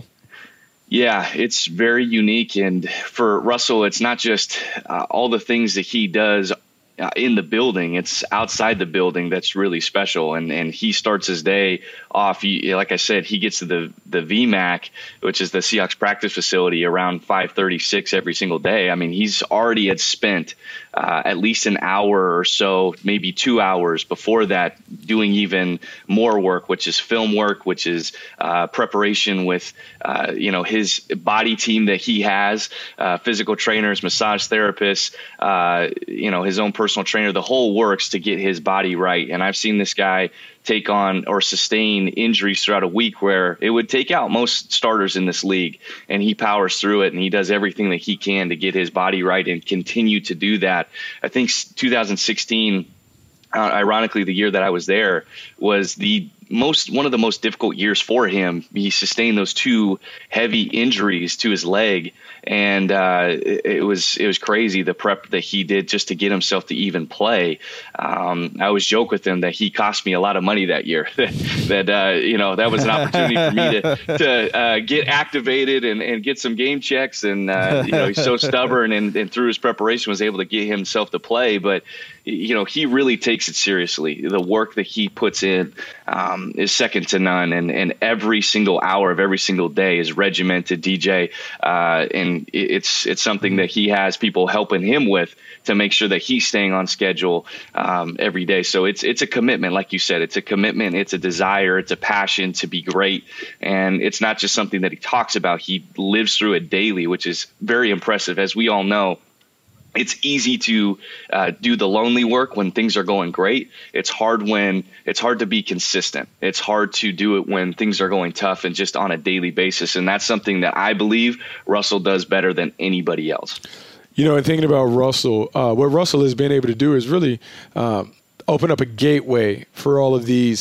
Yeah, it's very unique. And for Russell, it's not just uh, all the things that he does Uh, in the building, it's outside the building that's really special. And and he starts his day off, he, like I said, he gets to the, the V MAC, which is the Seahawks practice facility, around five thirty-six every single day. I mean, he's already had spent uh, at least an hour or so, maybe two hours before that, doing even more work, which is film work, which is uh, preparation with, uh, you know, his body team that he has, uh, physical trainers, massage therapists, uh, you know, his own personal trainer, the whole works to get his body right. And I've seen this guy take on or sustain injuries throughout a week where it would take out most starters in this league, and he powers through it, and he does everything that he can to get his body right and continue to do that. I think two thousand sixteen, uh, ironically, the year that I was there, was the most one of the most difficult years for him. He sustained those two heavy injuries to his leg, and uh, it, it was it was crazy, the prep that he did just to get himself to even play. Um, I always joke with him that he cost me a lot of money that year. that uh, you know that was an opportunity for me to to uh, get activated and, and get some game checks. And uh, you know he's so stubborn, and, and through his preparation was able to get himself to play. But you know he really takes it seriously. The work that he puts in Um, is second to none, and, and every single hour of every single day is regimented, D J, uh, and it's it's something that he has people helping him with to make sure that he's staying on schedule um, every day. So it's it's a commitment, like you said, it's a commitment, it's a desire, it's a passion to be great, and it's not just something that he talks about. He lives through it daily, which is very impressive. As we all know, it's easy to uh, do the lonely work when things are going great. It's hard when it's hard to be consistent. It's hard to do it when things are going tough and just on a daily basis. And that's something that I believe Russell does better than anybody else. You know, and thinking about Russell, uh, what Russell has been able to do is really uh, open up a gateway for all of these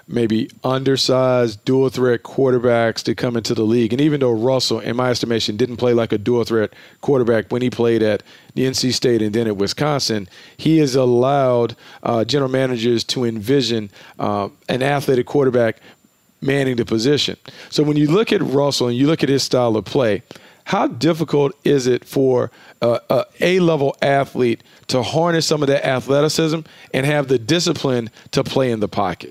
maybe undersized dual threat quarterbacks to come into the league. And even though Russell, in my estimation, didn't play like a dual threat quarterback when he played at the N C State and then at Wisconsin, he has allowed uh, general managers to envision uh, an athletic quarterback manning the position. So when you look at Russell and you look at his style of play, how difficult is it for a, a A-level athlete to harness some of that athleticism and have the discipline to play in the pocket?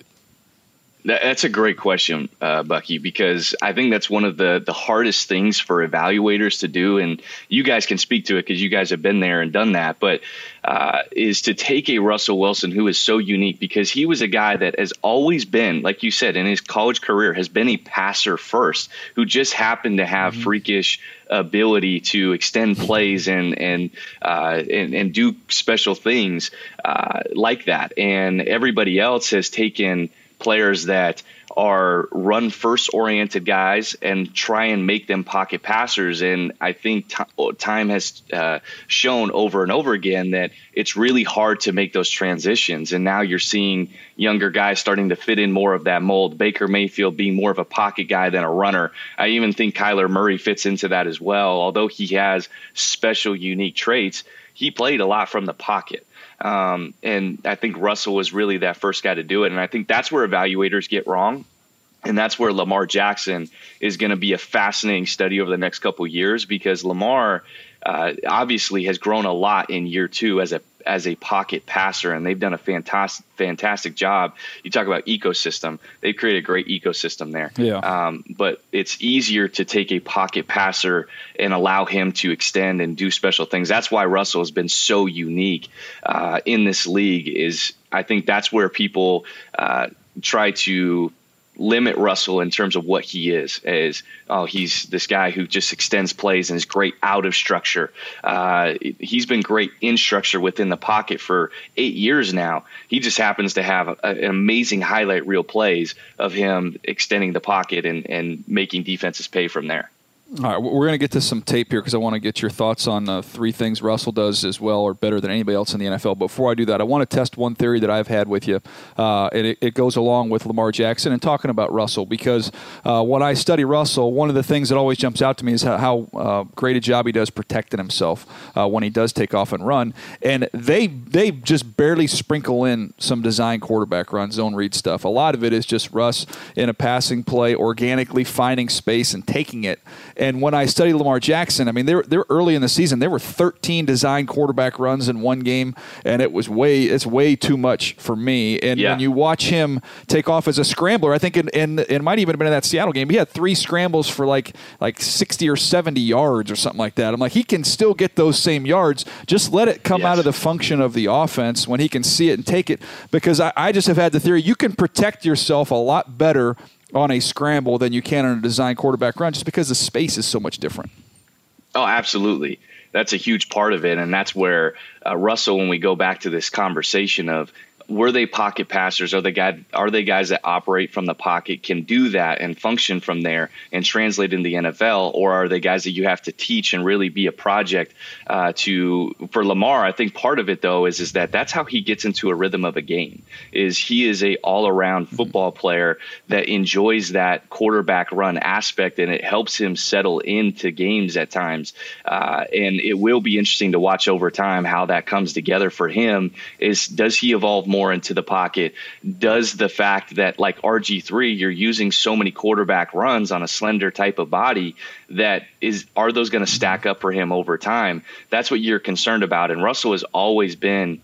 That's a great question, uh, Bucky, because I think that's one of the, the hardest things for evaluators to do. And you guys can speak to it because you guys have been there and done that. But uh, is to take a Russell Wilson who is so unique because he was a guy that has always been, like you said, in his college career, has been a passer first who just happened to have mm-hmm. freakish ability to extend plays and and uh, and, and do special things uh, like that. And everybody else has taken players that are run first oriented guys and try and make them pocket passers. And I think t- time has uh, shown over and over again that it's really hard to make those transitions. And now you're seeing younger guys starting to fit in more of that mold. Baker Mayfield being more of a pocket guy than a runner. I even think Kyler Murray fits into that as well. Although he has special, unique traits, he played a lot from the pocket. Um, and I think Russell was really that first guy to do it. And I think that's where evaluators get wrong. And that's where Lamar Jackson is going to be a fascinating study over the next couple of years, because Lamar uh, obviously has grown a lot in year two as a as a pocket passer, and they've done a fantastic fantastic job. You talk about ecosystem; they've created a great ecosystem there. Yeah. Um, but it's easier to take a pocket passer and allow him to extend and do special things. That's why Russell has been so unique uh, in this league. Is I think that's where people uh, try to limit Russell in terms of what he is, is, oh, he's this guy who just extends plays and is great out of structure. Uh, he's been great in structure within the pocket for eight years now. He just happens to have a, an amazing highlight reel plays of him extending the pocket and, and making defenses pay from there. All right, we're going to get to some tape here because I want to get your thoughts on uh, three things Russell does as well or better than anybody else in the N F L. Before I do that, I want to test one theory that I've had with you, uh, and it, it goes along with Lamar Jackson and talking about Russell, because uh, when I study Russell, one of the things that always jumps out to me is how, how uh, great a job he does protecting himself uh, when he does take off and run. And they they just barely sprinkle in some design quarterback run, zone read stuff. A lot of it is just Russ in a passing play, organically finding space and taking it. And when I study Lamar Jackson, I mean, they're they're early in the season. There were thirteen design quarterback runs in one game, and it was way it's way too much for me. And yeah. when you watch him take off as a scrambler, I think in, in it might even have been in that Seattle game, he had three scrambles for like like sixty or seventy yards or something like that. I'm like, he can still get those same yards. Just let it come yes. out of the function of the offense when he can see it and take it. Because I, I just have had the theory you can protect yourself a lot better on a scramble than you can on a design quarterback run, just because the space is so much different. Oh, absolutely. That's a huge part of it. And that's where uh, Russell, when we go back to this conversation of, were they pocket passers? Are they guy, are they guys that operate from the pocket, can do that and function from there and translate in the N F L? Or are they guys that you have to teach and really be a project uh, to? For Lamar, I think part of it, though, is, is that that's how he gets into a rhythm of a game, is he is a all-around football player that enjoys that quarterback run aspect, and it helps him settle into games at times. Uh, and it will be interesting to watch over time how that comes together for him. Is does he evolve more more into the pocket? Does the fact that, like R G three, you're using so many quarterback runs on a slender type of body, that is, are those going to stack up for him over time? That's what you're concerned about. And Russell has always been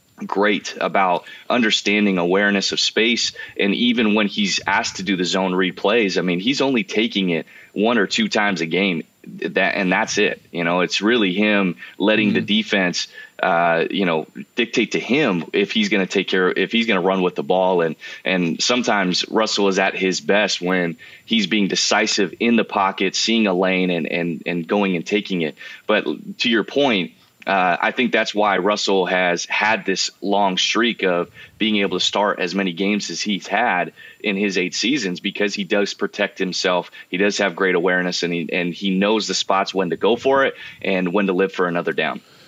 great about understanding awareness of space. And even when he's asked to do the zone read plays, I mean, he's only taking it one or two times a game. That and that's it. You know, it's really him letting mm-hmm. the defense, uh, you know, dictate to him if he's going to take care, if he's going to run with the ball. And and sometimes Russell is at his best when he's being decisive in the pocket, seeing a lane and and and going and taking it. But to your point, Uh, I think that's why Russell has had this long streak of being able to start as many games as he's had in his eight seasons, because he does protect himself. He does have great awareness, and he, and he knows the spots when to go for it and when to live for another down.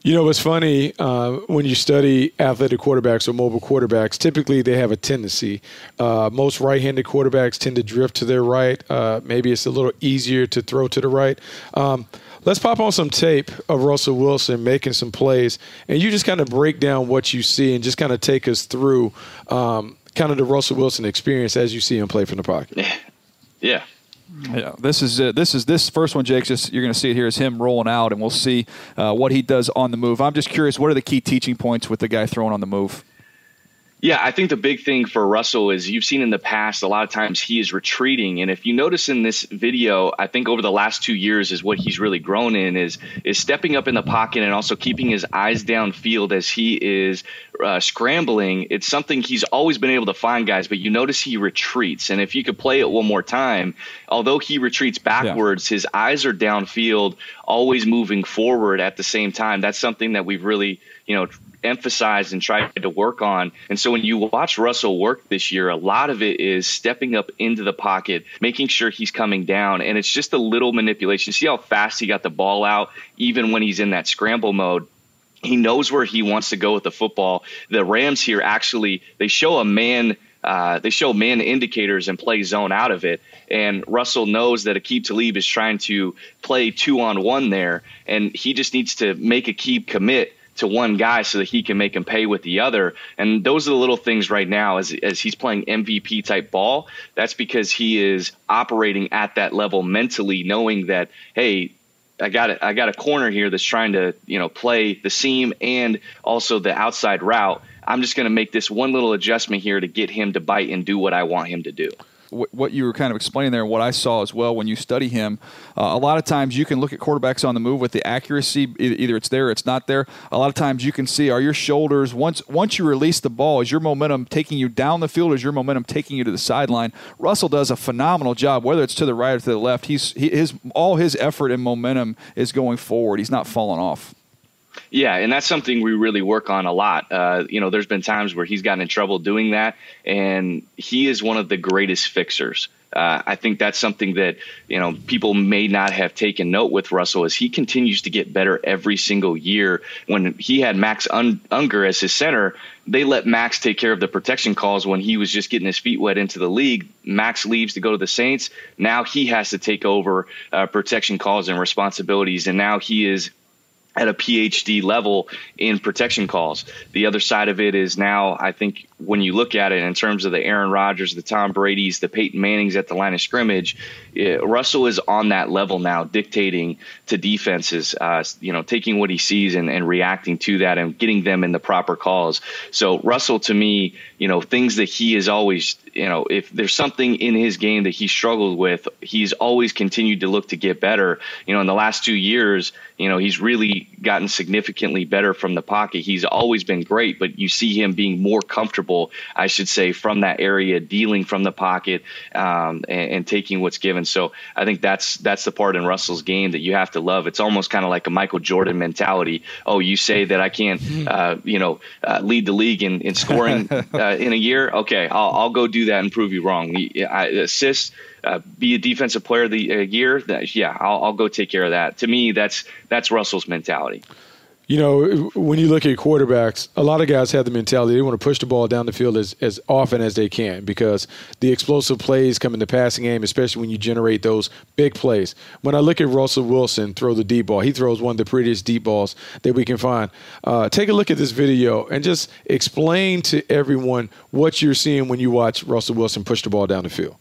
You know, it's funny, uh, when you study athletic quarterbacks or mobile quarterbacks, typically they have a tendency. Uh, most right-handed quarterbacks tend to drift to their right. Uh, maybe it's a little easier to throw to the right. Um, let's pop on some tape of Russell Wilson making some plays, and you just kind of break down what you see and just kind of take us through um, kind of the Russell Wilson experience as you see him play from the pocket. Yeah. Yeah, this is uh, this is this first one, Jake. Just you're going to see it here is him rolling out, and we'll see uh, what he does on the move. I'm just curious, what are the key teaching points with the guy throwing on the move? Yeah, I think the big thing for Russell is you've seen in the past a lot of times he is retreating. And if you notice in this video, I think over the last two years is what he's really grown in is is stepping up in the pocket and also keeping his eyes downfield as he is uh, scrambling. It's something he's always been able to find, guys, but you notice he retreats. And if you could play it one more time, although he retreats backwards, yeah. his eyes are downfield, always moving forward at the same time. That's something that we've really, you know, emphasized and tried to work on. And so when you watch Russell work this year, a lot of it is stepping up into the pocket, making sure he's coming down. And it's just a little manipulation. See how fast he got the ball out, even when he's in that scramble mode. He knows where he wants to go with the football. The Rams here actually, they show a man Uh, they show man indicators and play zone out of it. And Russell knows that Aqib Talib is trying to play two on one there. And he just needs to make Aqib commit to one guy so that he can make him pay with the other. And those are the little things right now as, as he's playing M V P type ball. That's because he is operating at that level mentally, knowing that, hey, I got a, I got a corner here that's trying to, you know, play the seam and also the outside route. I'm just going to make this one little adjustment here to get him to bite and do what I want him to do. What you were kind of explaining there, what I saw as well when you study him, uh, a lot of times you can look at quarterbacks on the move with the accuracy, either it's there or it's not there. A lot of times you can see, are your shoulders, once once you release the ball, is your momentum taking you down the field, or is your momentum taking you to the sideline? Russell does a phenomenal job, whether it's to the right or to the left. He's he, his all his effort and momentum is going forward. He's not falling off. Yeah, and that's something we really work on a lot. Uh, you know, there's been times where he's gotten in trouble doing that, and he is one of the greatest fixers. Uh, I think that's something that, you know, people may not have taken note with Russell as he continues to get better every single year. When he had Max Un- Unger as his center, they let Max take care of the protection calls when he was just getting his feet wet into the league. Max leaves to go to the Saints. Now he has to take over uh, protection calls and responsibilities, and now he is at a P H D level in protection calls. The other side of it is now, I think, when you look at it in terms of the Aaron Rodgers, the Tom Brady's, the Peyton Mannings at the line of scrimmage, it, Russell is on that level now, dictating to defenses, uh, you know, taking what he sees and, and reacting to that and getting them in the proper calls. So Russell, to me, you know, things that he is always, you know, if there's something in his game that he struggled with, he's always continued to look to get better. You know, in the last two years, you know, he's really gotten significantly better from the pocket. He's always been great, but you see him being more comfortable, I should say, from that area, dealing from the pocket um, and, and taking what's given. So I think that's that's the part in Russell's game that you have to love. It's almost kind of like a Michael Jordan mentality. Oh, you say that I can't, uh, you know, uh, lead the league in, in scoring uh, in a year? Okay, I'll, I'll go do that and prove you wrong. I assist. Uh, be a defensive player of the uh, year, that, yeah, I'll, I'll go take care of that. To me, that's that's Russell's mentality. You know, when you look at quarterbacks, a lot of guys have the mentality they want to push the ball down the field as, as often as they can because the explosive plays come in the passing game, especially when you generate those big plays. When I look at Russell Wilson throw the deep ball, he throws one of the prettiest deep balls that we can find. Uh, take a look at this video and just explain to everyone what you're seeing when you watch Russell Wilson push the ball down the field.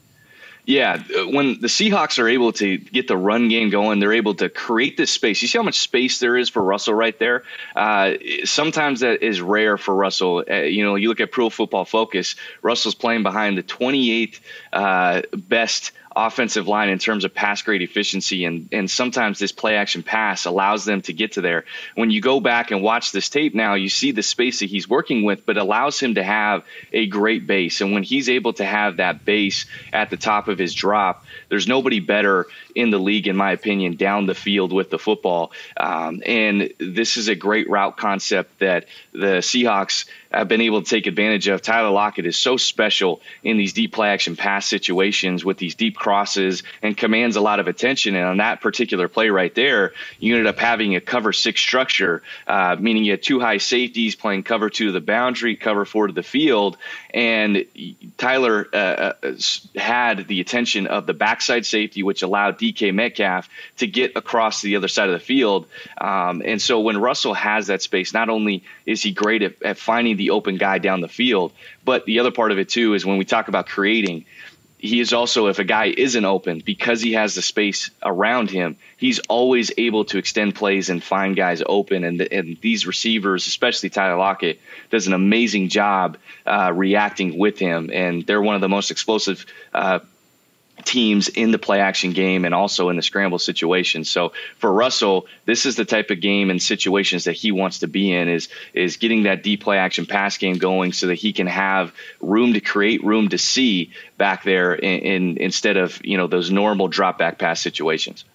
Yeah, when the Seahawks are able to get the run game going, they're able to create this space. You see how much space there is for Russell right there? Uh, sometimes that is rare for Russell. Uh, you know, you look at Pro Football Focus, Russell's playing behind the twenty-eighth uh, best offensive line in terms of pass grade efficiency, and and sometimes this play action pass allows them to get to there. When you go back and watch this tape now, you see the space that he's working with, but allows him to have a great base. And when he's able to have that base at the top of his drop, there's nobody better in the league, in my opinion, down the field with the football. Um, and this is a great route concept that the Seahawks uh, been able to take advantage of. Tyler Lockett is so special in these deep play action pass situations with these deep crosses and commands a lot of attention. And on that particular play right there, you ended up having a cover six structure, uh, meaning you had two high safeties playing cover two to the boundary, cover four to the field. And Tyler uh, had the attention of the backside safety, which allowed D K Metcalf to get across the other side of the field. Um, and so when Russell has that space, not only is he great at, at finding the open guy down the field, but the other part of it too is when we talk about creating, he is also, if a guy isn't open, because he has the space around him, he's always able to extend plays and find guys open. And, and these receivers, especially Tyler Lockett, does an amazing job uh, reacting with him. And they're one of the most explosive uh teams in the play action game and also in the scramble situation. So for Russell, this is the type of game and situations that he wants to be in, is is getting that deep play action pass game going so that he can have room to create, room to see back there in, in instead of, you know, those normal drop back pass situations.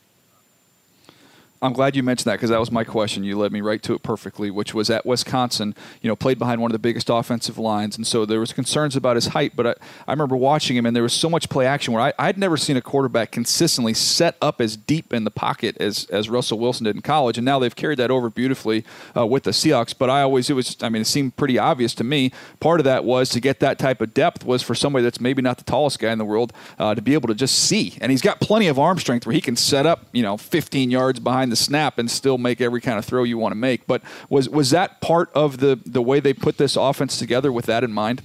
I'm glad you mentioned that, because that was my question. You led me right to it perfectly, which was at Wisconsin, you know, played behind one of the biggest offensive lines. And so there was concerns about his height, but I, I remember watching him, and there was so much play action where I, I'd never seen a quarterback consistently set up as deep in the pocket as, as Russell Wilson did in college. And now they've carried that over beautifully uh, with the Seahawks. But I always, it was, I mean, it seemed pretty obvious to me. Part of that was to get that type of depth was for somebody that's maybe not the tallest guy in the world uh, to be able to just see. And he's got plenty of arm strength where he can set up, you know, fifteen yards behind the snap and still make every kind of throw you want to make. But was was that part of the, the way they put this offense together with that in mind?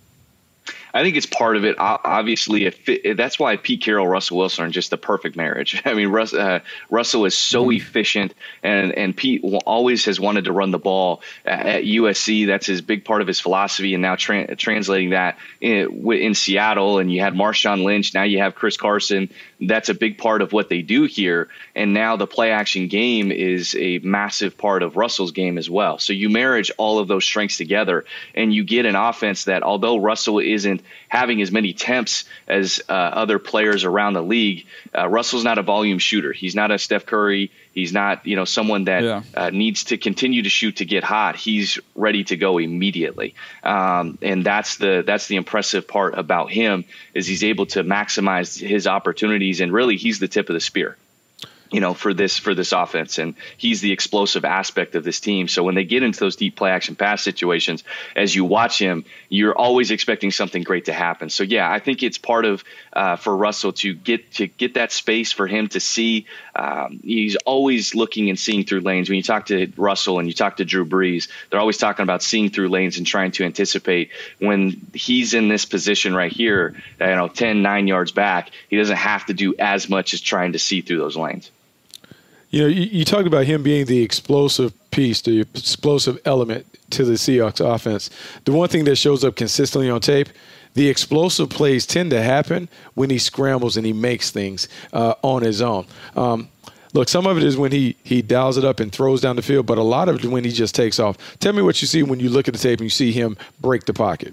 I think it's part of it. Obviously, it fit, that's why Pete Carroll, Russell Wilson are just the perfect marriage. I mean, Russ, uh, Russell is so mm-hmm. efficient, and, and Pete always has wanted to run the ball at U S C. That's his big part of his philosophy, and now tra- translating that in, in Seattle. And you had Marshawn Lynch. Now you have Chris Carson. That's a big part of what they do here. And now the play action game is a massive part of Russell's game as well. So you marriage all of those strengths together, and you get an offense that, although Russell isn't having as many attempts as uh, other players around the league, uh, Russell's not a volume shooter. He's not a Steph Curry. He's not, you know, someone that yeah. uh, needs to continue to shoot to get hot. He's ready to go immediately. Um, and that's the that's the impressive part about him, is he's able to maximize his opportunities, and really he's the tip of the spear, you know, for this for this offense. And he's the explosive aspect of this team. So when they get into those deep play action pass situations, as you watch him, you're always expecting something great to happen. So yeah, I think it's part of uh, for Russell to get to get that space for him to see. Um, he's always looking and seeing through lanes. When you talk to Russell and you talk to Drew Brees, they're always talking about seeing through lanes and trying to anticipate. When he's in this position right here, you know, ten, nine yards back, he doesn't have to do as much as trying to see through those lanes. You know, you, you talked about him being the explosive piece, the explosive element to the Seahawks offense. The one thing that shows up consistently on tape, the explosive plays tend to happen when he scrambles and he makes things uh, on his own. Um, look, some of it is when he, he dials it up and throws down the field, but a lot of it is when he just takes off. Tell me what you see when you look at the tape and you see him break the pocket.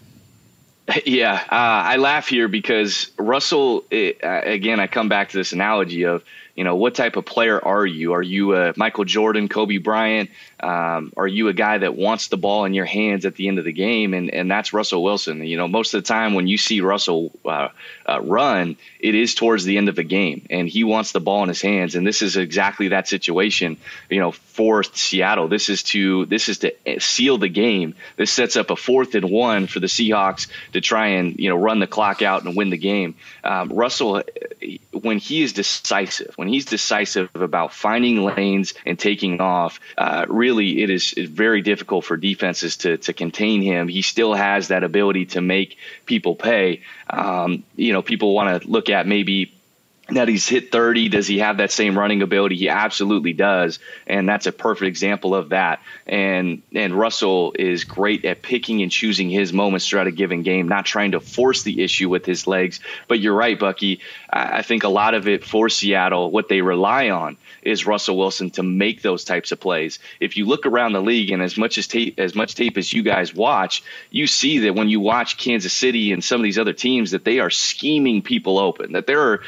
Yeah, uh, I laugh here because Russell, it, uh, again, I come back to this analogy of, you know, what type of player are you? Are you a Michael Jordan, Kobe Bryant? Um, are you a guy that wants the ball in your hands at the end of the game? And and that's Russell Wilson. You know, most of the time when you see Russell uh, uh, run, it is towards the end of the game, and he wants the ball in his hands. And this is exactly that situation, you know, for Seattle. This is to this is to seal the game. This sets up a fourth and one for the Seahawks to try and, you know, run the clock out and win the game. Um, Russell, when he is decisive, when he's decisive about finding lanes and taking off, uh, really it is very difficult for defenses to to contain him. He still has that ability to make people pay. Um, you know, people want to look at maybe that he's hit thirty. Does he have that same running ability? He absolutely does. And that's a perfect example of that. And and Russell is great at picking and choosing his moments throughout a given game, not trying to force the issue with his legs. But you're right, Bucky. I think a lot of it for Seattle, what they rely on is Russell Wilson to make those types of plays. If you look around the league, and as much as tape, as much tape as you guys watch, you see that when you watch Kansas City and some of these other teams, that they are scheming people open, that there are there are times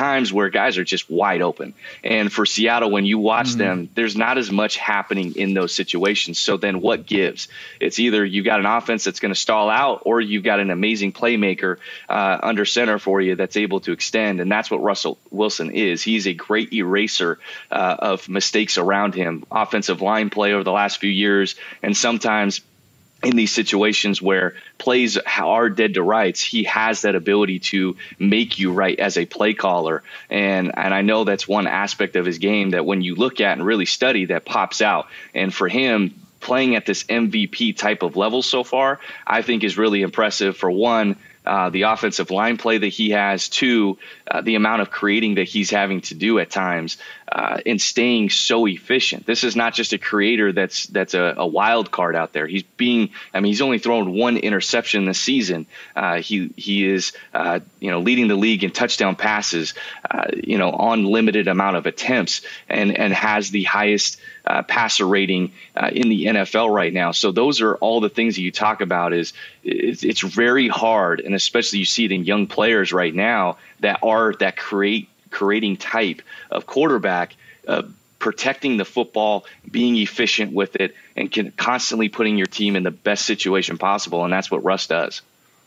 times where guys are just wide open. And for Seattle, when you watch mm-hmm. them, there's not as much happening in those situations. So then what gives? It's either you got an offense that's going to stall out, or you've got an amazing playmaker uh, under center for you that's able to extend. And that's what Russell Wilson is. He's a great eraser uh, of mistakes around him, offensive line play over the last few years, and sometimes in these situations where plays are dead to rights, he has that ability to make you right as a play caller. And and I know that's one aspect of his game that when you look at and really study, that pops out. And for him, playing at this M V P type of level so far, I think is really impressive. For one, Uh, the offensive line play that he has, two, uh, the amount of creating that he's having to do at times, uh, and staying so efficient. This is not just a creator that's that's a, a wild card out there. He's being, I mean, he's only thrown one interception this season. Uh, he he is, uh, you know, leading the league in touchdown passes, uh, you know, on limited amount of attempts, and and has the highest uh, passer rating uh, in the N F L right now. So those are all the things that you talk about. Is it's, it's very hard, and especially you see it in young players right now that are that create creating type of quarterback, uh, protecting the football, being efficient with it, and can constantly putting your team in the best situation possible. And that's what Russ does.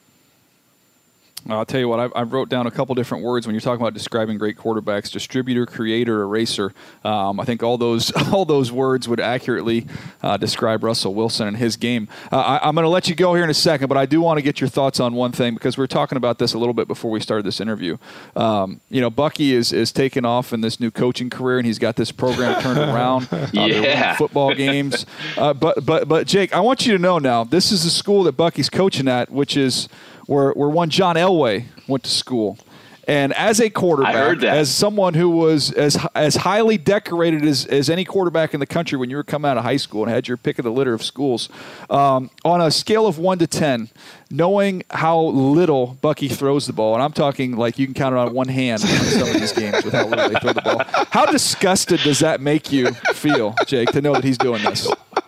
I'll tell you what, I, I wrote down a couple different words when you're talking about describing great quarterbacks: distributor, creator, eraser. Um, I think all those all those words would accurately uh, describe Russell Wilson and his game. Uh, I, I'm going to let you go here in a second, but I do want to get your thoughts on one thing, because we were talking about this a little bit before we started this interview. Um, you know, Bucky is is taking off in this new coaching career, and he's got this program turned around. Uh, yeah, football games. Uh, but but but Jake, I want you to know now, this is the school that Bucky's coaching at, which is where where one John Elway went to school. And as a quarterback, as someone who was as as highly decorated as, as any quarterback in the country when you were coming out of high school and had your pick of the litter of schools, um, on a scale of one to ten, knowing how little Bucky throws the ball, and I'm talking like you can count it on one hand on some of these games with how little they throw the ball, how disgusted does that make you feel, Jake, to know that he's doing this?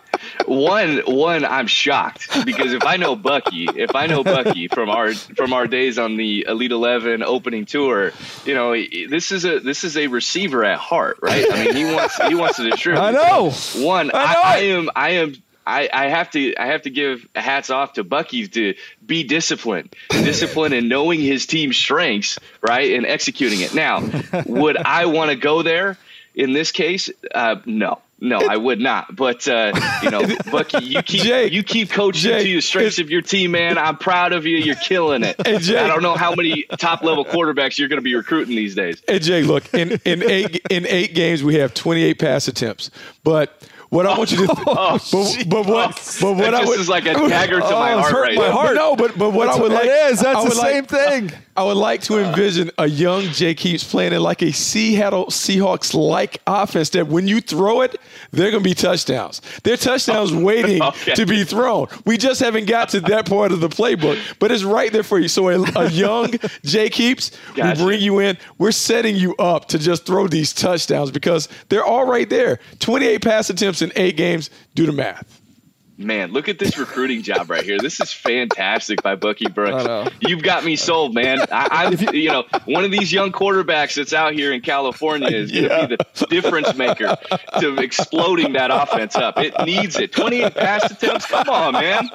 One, one, I'm shocked, because if I know Bucky, if I know Bucky from our from our days on the Elite Eleven opening tour, you know, this is a this is a receiver at heart, right? I mean, he wants he wants to distribute. I know. One, I, know. I, I am I am. I, I have to I have to give hats off to Bucky to be disciplined, disciplined in knowing his team's strengths, right, and executing it. Now, would I want to go there in this case? Uh, no. No, I would not. But, uh, you know, Bucky, you keep Jake, you keep coaching Jake, to the strengths of your team, man. I'm proud of you. You're killing it. Hey, Jake, I don't know how many top-level quarterbacks you're going to be recruiting these days. Hey, Jake, look, in, in, eight, in eight games we have twenty-eight pass attempts. But what I want you to th- oh, but, but what but what that I would is like a dagger to oh, my heart right my now. heart. No, but but what that's I would what like it is. That's I the same like, thing. I would like to envision a young Jake Heaps playing in like a Seattle Seahawks-like offense that when you throw it, they're going to be touchdowns. They're touchdowns waiting okay. to be thrown. We just haven't got to that part of the playbook, but it's right there for you. So a, a young Jake Heaps, gotcha. We bring you in. We're setting you up to just throw these touchdowns because they're all right there. twenty-eight pass attempts in eight games. Do the math. Man, look at this recruiting job right here. This is fantastic by Bucky Brooks. You've got me sold, man. I, I'm, you know, one of these young quarterbacks that's out here in California is going to yeah. be the difference maker to exploding that offense up. It needs it. twenty-eight pass attempts. Come on, man.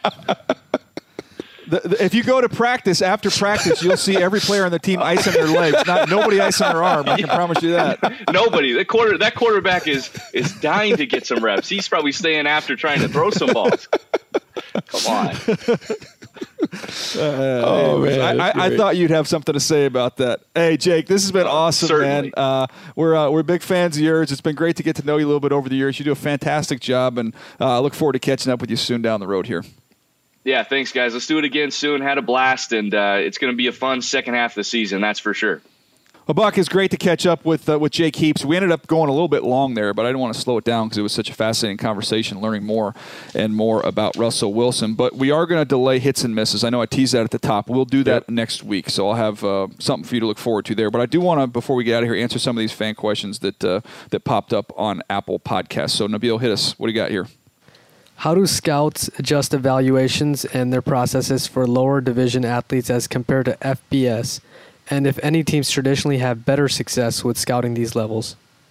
The, the, if you go to practice, after practice, you'll see every player on the team icing their legs. Not nobody icing their arm. I can yeah. promise you that. Nobody. That quarter that quarterback is is dying to get some reps. He's probably staying after trying to throw some balls. Come on. Uh, oh man, I, I, I thought you'd have something to say about that. Hey, Jake, this has been uh, awesome, certainly. man. Uh, we're uh, we're big fans of yours. It's been great to get to know you a little bit over the years. You do a fantastic job, and I uh, look forward to catching up with you soon down the road here. Yeah, thanks, guys. Let's do it again soon. Had a blast, and uh, it's going to be a fun second half of the season, that's for sure. Well, Buck, it's great to catch up with uh, with Jake Heaps. We ended up going a little bit long there, but I didn't want to slow it down because it was such a fascinating conversation, learning more and more about Russell Wilson. But we are going to delay hits and misses. I know I teased that at the top. We'll do that yep. next week, so I'll have uh, something for you to look forward to there. But I do want to, before we get out of here, answer some of these fan questions that uh, that popped up on Apple Podcasts. So, Nabil, hit us. What do you got here? How do scouts adjust evaluations and their processes for lower division athletes as compared to F B S? and if any teams traditionally have better success with scouting these levels?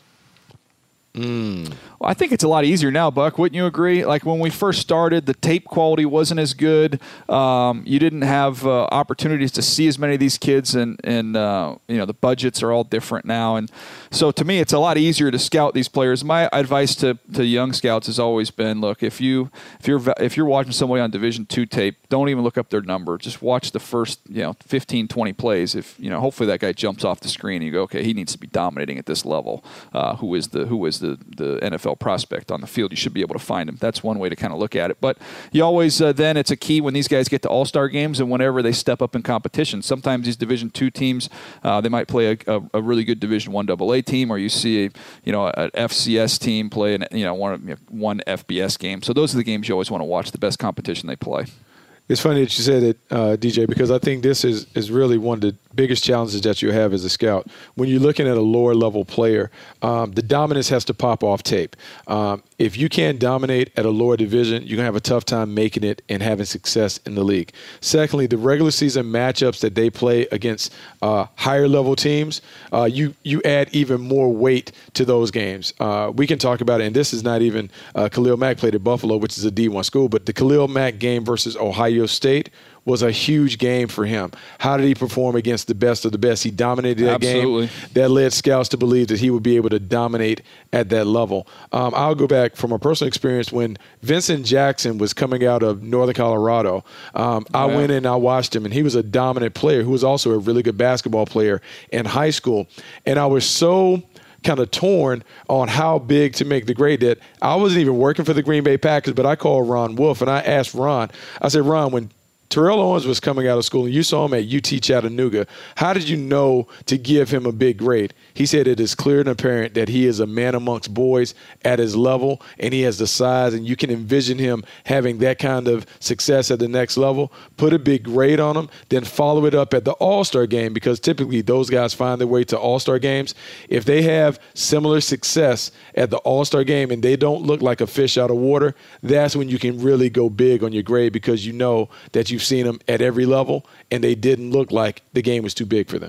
Mm. Well, I think it's a lot easier now, Buck. Wouldn't you agree? Like when we first started, the tape quality wasn't as good. Um, you didn't have uh, opportunities to see as many of these kids, and and uh, you know the budgets are all different now. And so to me, it's a lot easier to scout these players. My advice to, to young scouts has always been: look, if you if you're if you're watching somebody on Division two tape, don't even look up their number. Just watch the first you know fifteen, twenty plays. If you know, hopefully that guy jumps off the screen and you go, okay, he needs to be dominating at this level. Uh, who is the who is the The, the N F L prospect on the field? You should be able to find him. That's one way to kind of look at it. But you always uh, then it's a key when these guys get to All-Star games and whenever they step up in competition. Sometimes these Division two teams uh, they might play a, a, a really good Division one double A team, or you see a you know an F C S team play an you know one you know, one F B S game. So those are the games you always want to watch. The best competition they play. It's funny that you said it, uh, D J, because I think this is, is really one of the biggest challenges that you have as a scout. When you're looking at a lower-level player, um, the dominance has to pop off tape. Um, if you can't dominate at a lower division, you're going to have a tough time making it and having success in the league. Secondly, the regular season matchups that they play against uh, higher-level teams, uh, you, you add even more weight to those games. Uh, we can talk about it, and this is not even uh, Khalil Mack played at Buffalo, which is a D one school, but the Khalil Mack game versus Ohio State was a huge game for him. How did he perform against the best of the best? He dominated that Absolutely. game. That led scouts to believe that he would be able to dominate at that level. Um, I'll go back from a personal experience when Vincent Jackson was coming out of Northern Colorado. Um, I yeah. went in and I watched him, and he was a dominant player who was also a really good basketball player in high school. And I was so kind of torn on how big to make the grade that I wasn't even working for the Green Bay Packers, but I called Ron Wolf, and I asked Ron, I said, Ron, when Terrell Owens was coming out of school and you saw him at U T Chattanooga, how did you know to give him a big grade? He said it is clear and apparent that he is a man amongst boys at his level, and he has the size, and you can envision him having that kind of success at the next level. Put a big grade on him, then follow it up at the All-Star game, because typically those guys find their way to All-Star games. If they have similar success at the All-Star game and they don't look like a fish out of water, that's when you can really go big on your grade, because you know that you You've seen them at every level, and they didn't look like the game was too big for them.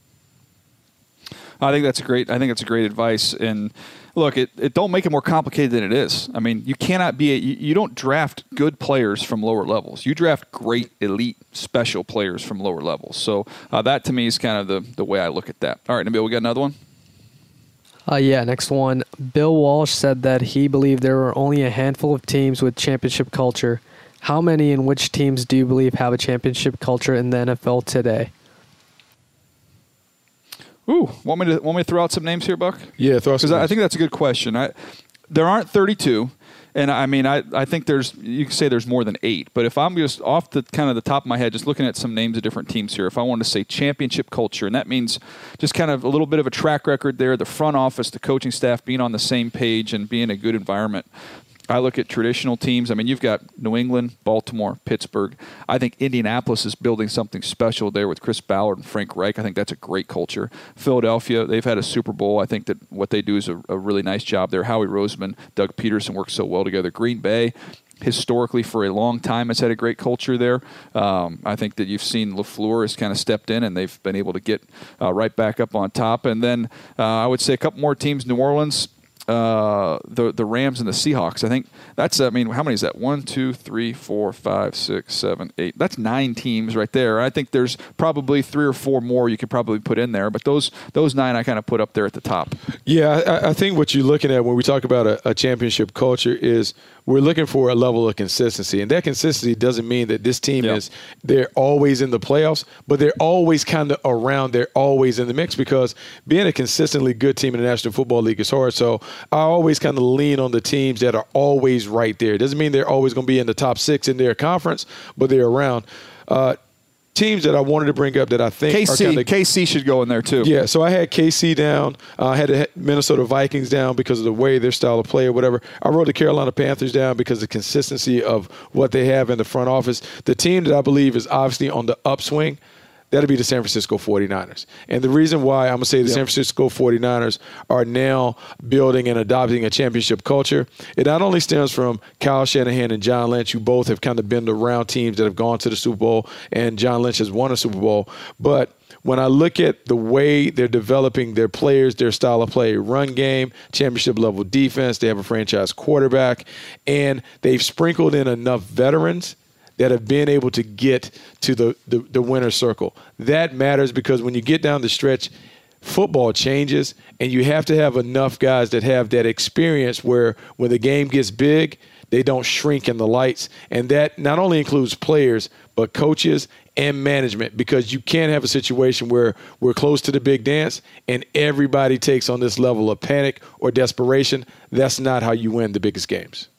I think that's a great. I think that's a great advice. And look, it, it don't make it more complicated than it is. I mean, you cannot be. A, you, you don't draft good players from lower levels. You draft great, elite, special players from lower levels. So uh, that to me is kind of the the way I look at that. All right, Nabil, we got another one. Uh, yeah, next one. Bill Walsh said that he believed there were only a handful of teams with championship culture. How many and which teams do you believe have a championship culture in the N F L today? Ooh, want me to want me to throw out some names here, Buck? Yeah, throw out some names. I think that's a good question. I, there aren't thirty-two, and I mean, I, I think there's you can say there's more than eight. But if I'm just off the kind of the top of my head, just looking at some names of different teams here, if I wanted to say championship culture, and that means just kind of a little bit of a track record there, the front office, the coaching staff being on the same page and being a good environment. I look at traditional teams. I mean, you've got New England, Baltimore, Pittsburgh. I think Indianapolis is building something special there with Chris Ballard and Frank Reich. I think that's a great culture. Philadelphia, they've had a Super Bowl. I think that what they do is a, a really nice job there. Howie Roseman, Doug Peterson work so well together. Green Bay, historically for a long time, has had a great culture there. Um, I think that you've seen LaFleur has kind of stepped in, and they've been able to get uh, right back up on top. And then uh, I would say a couple more teams, New Orleans, Uh, the the Rams and the Seahawks. I think that's, I mean, how many is that? One, two, three, four, five, six, seven, eight. That's nine teams right there. I think there's probably three or four more you could probably put in there, but those those nine I kind of put up there at the top. Yeah, I, I think what you're looking at when we talk about a, a championship culture is we're looking for a level of consistency, and that consistency doesn't mean that this team yep. is they're always in the playoffs, but they're always kind of around. They're always in the mix, because being a consistently good team in the National Football League is hard. So I always kind of lean on the teams that are always right there. It doesn't mean they're always going to be in the top six in their conference, but they're around. Uh, teams that I wanted to bring up that I think K C, are kind of, K C should go in there too. Yeah, so I had K C down. Uh, I had the Minnesota Vikings down because of the way their style of play or whatever. I wrote the Carolina Panthers down because of the consistency of what they have in the front office. The team that I believe is obviously on the upswing, that'll be the San Francisco forty-niners. And the reason why I'm going to say the yep. San Francisco forty-niners are now building and adopting a championship culture, it not only stems from Kyle Shanahan and John Lynch, who both have kind of been around teams that have gone to the Super Bowl, and John Lynch has won a Super Bowl, but when I look at the way they're developing their players, their style of play, run game, championship level defense, they have a franchise quarterback, and they've sprinkled in enough veterans that have been able to get to the, the, the winner's circle. That matters because when you get down the stretch, football changes, and you have to have enough guys that have that experience where when the game gets big, they don't shrink in the lights. And that not only includes players, but coaches and management, because you can't have a situation where we're close to the big dance and everybody takes on this level of panic or desperation. That's not how you win the biggest games.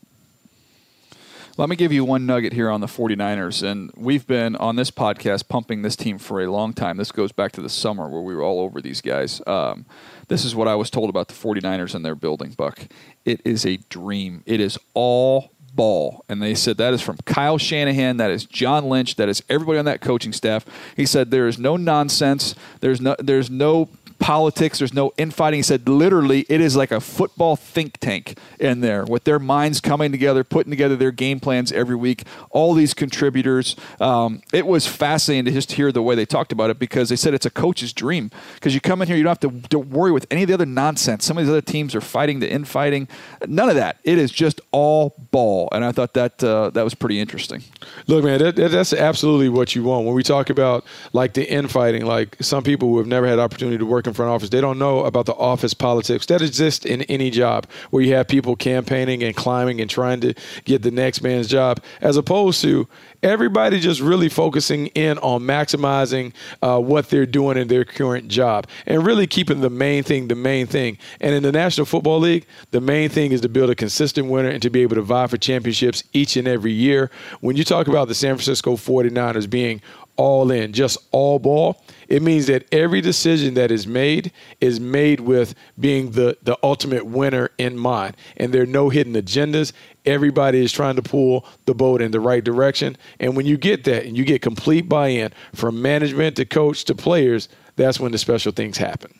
Let me give you one nugget here on the forty-niners, and we've been on this podcast pumping this team for a long time. This goes back to the summer where we were all over these guys. Um, this is what I was told about the forty-niners and their building, Buck. It is a dream. It is all ball. And they said that is from Kyle Shanahan, that is John Lynch, that is everybody on that coaching staff. He said there is no nonsense. There's no there's no politics. There's no infighting. He said literally it is like a football think tank in there with their minds coming together, putting together their game plans every week, all these contributors. Um, it was fascinating to just hear the way they talked about it because they said it's a coach's dream because you come in here, you don't have to, to worry with any of the other nonsense. Some of these other teams are fighting the infighting. None of that. It is just all ball. And I thought that uh, that was pretty interesting. Look, man, that, that's absolutely what you want. When we talk about like the infighting, like some people who have never had opportunity to work in front office, they don't know about the office politics that exists in any job where you have people campaigning and climbing and trying to get the next man's job, as opposed to everybody just really focusing in on maximizing uh, what they're doing in their current job and really keeping the main thing the main thing. And in the National Football League, the main thing is to build a consistent winner and to be able to vie for championships each and every year. When you talk about the San Francisco forty-niners being all in, just all ball, it means that every decision that is made is made with being the, the ultimate winner in mind. And there are no hidden agendas. Everybody is trying to pull the boat in the right direction. And when you get that and you get complete buy-in from management to coach to players, that's when the special things happen.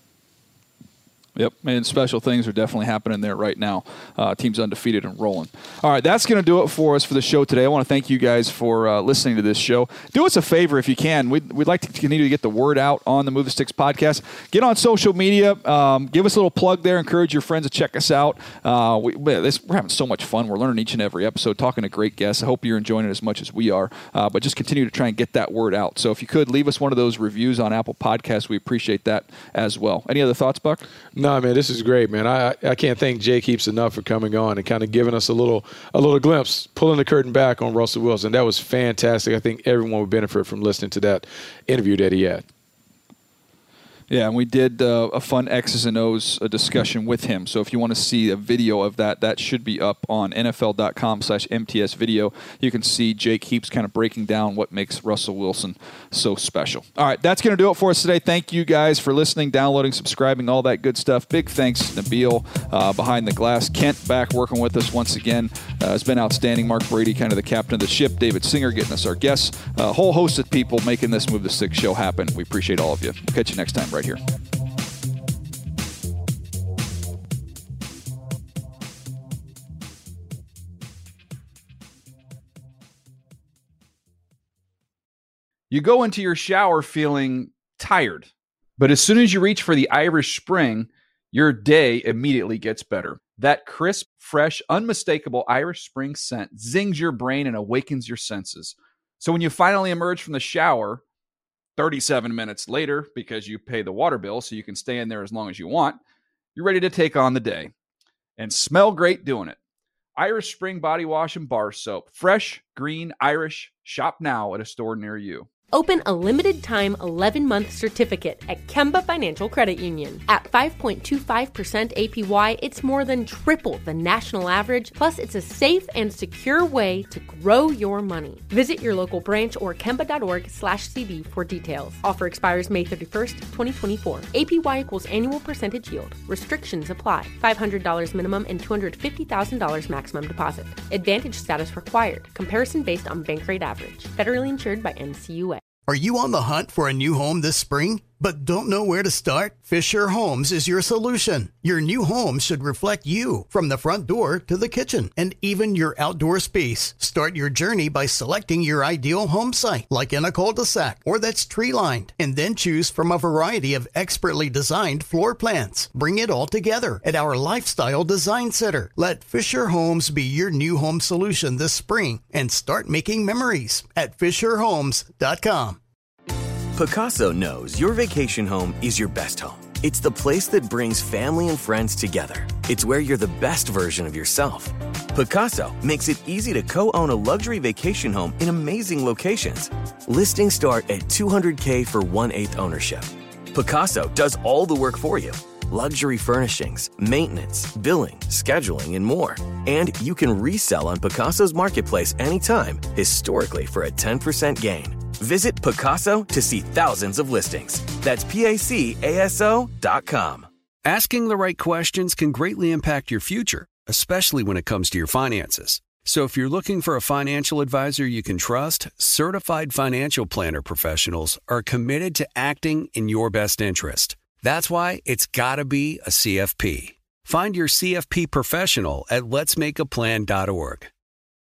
Yep, and special things are definitely happening there right now. Uh, team's undefeated and rolling. All right, that's going to do it for us for the show today. I want to thank you guys for uh, listening to this show. Do us a favor if you can. We'd, we'd like to continue to get the word out on the Move the Sticks podcast. Get on social media. Um, give us a little plug there. Encourage your friends to check us out. Uh, we, this, we're having so much fun. We're learning each and every episode, talking to great guests. I hope you're enjoying it as much as we are. Uh, but just continue to try and get that word out. So if you could, leave us one of those reviews on Apple Podcasts. We appreciate that as well. Any other thoughts, Buck? No, man, this is great, man. I I can't thank Jake Heaps enough for coming on and kind of giving us a little a little glimpse, pulling the curtain back on Russell Wilson. That was fantastic. I think everyone would benefit from listening to that interview that he had. Yeah, and we did uh, a fun X's and O's a discussion with him. So if you want to see a video of that, that should be up on N F L dot com slash M T S video. You can see Jake Heaps kind of breaking down what makes Russell Wilson so special. All right, that's going to do it for us today. Thank you guys for listening, downloading, subscribing, all that good stuff. Big thanks to Nabil uh, behind the glass. Kent back working with us once again. Uh, it's been outstanding. Mark Brady, kind of the captain of the ship. David Singer getting us our guests. A whole host of people making this Move the Sticks show happen. We appreciate all of you. We'll catch you next time right here. You go into your shower feeling tired, but as soon as you reach for the Irish Spring, your day immediately gets better. That crisp, fresh, unmistakable Irish Spring scent zings your brain and awakens your senses. So when you finally emerge from the shower, thirty-seven minutes later, because you pay the water bill so you can stay in there as long as you want, you're ready to take on the day and smell great doing it. Irish Spring Body Wash and Bar Soap. Fresh, green, Irish. Shop now at a store near you. Open a limited-time eleven-month certificate at Kemba Financial Credit Union. At five point two five percent A P Y, it's more than triple the national average, plus it's a safe and secure way to grow your money. Visit your local branch or kemba.org slash CD for details. Offer expires May thirty-first, twenty twenty-four. A P Y equals annual percentage yield. Restrictions apply. five hundred dollars minimum and two hundred fifty thousand dollars maximum deposit. Advantage status required. Comparison based on bank rate average. Federally insured by N C U A. Are you on the hunt for a new home this spring, but don't know where to start? Fisher Homes is your solution. Your new home should reflect you, from the front door to the kitchen, and even your outdoor space. Start your journey by selecting your ideal home site, like in a cul-de-sac or that's tree-lined, and then choose from a variety of expertly designed floor plans. Bring it all together at our Lifestyle Design Center. Let Fisher Homes be your new home solution this spring and start making memories at fisher homes dot com. Pacaso knows your vacation home is your best home. It's the place that brings family and friends together. It's where you're the best version of yourself. Pacaso makes it easy to co-own a luxury vacation home in amazing locations. Listings start at two hundred thousand dollars for one-eighth ownership. Pacaso does all the work for you. Luxury furnishings, maintenance, billing, scheduling, and more. And you can resell on Pacaso's marketplace anytime, historically for a ten percent gain. Visit Pacaso to see thousands of listings. That's P A C A S O dot com. Asking the right questions can greatly impact your future, especially when it comes to your finances. So if you're looking for a financial advisor you can trust, certified financial planner professionals are committed to acting in your best interest. That's why it's got to be a C F P. Find your C F P professional at lets make a plan dot org.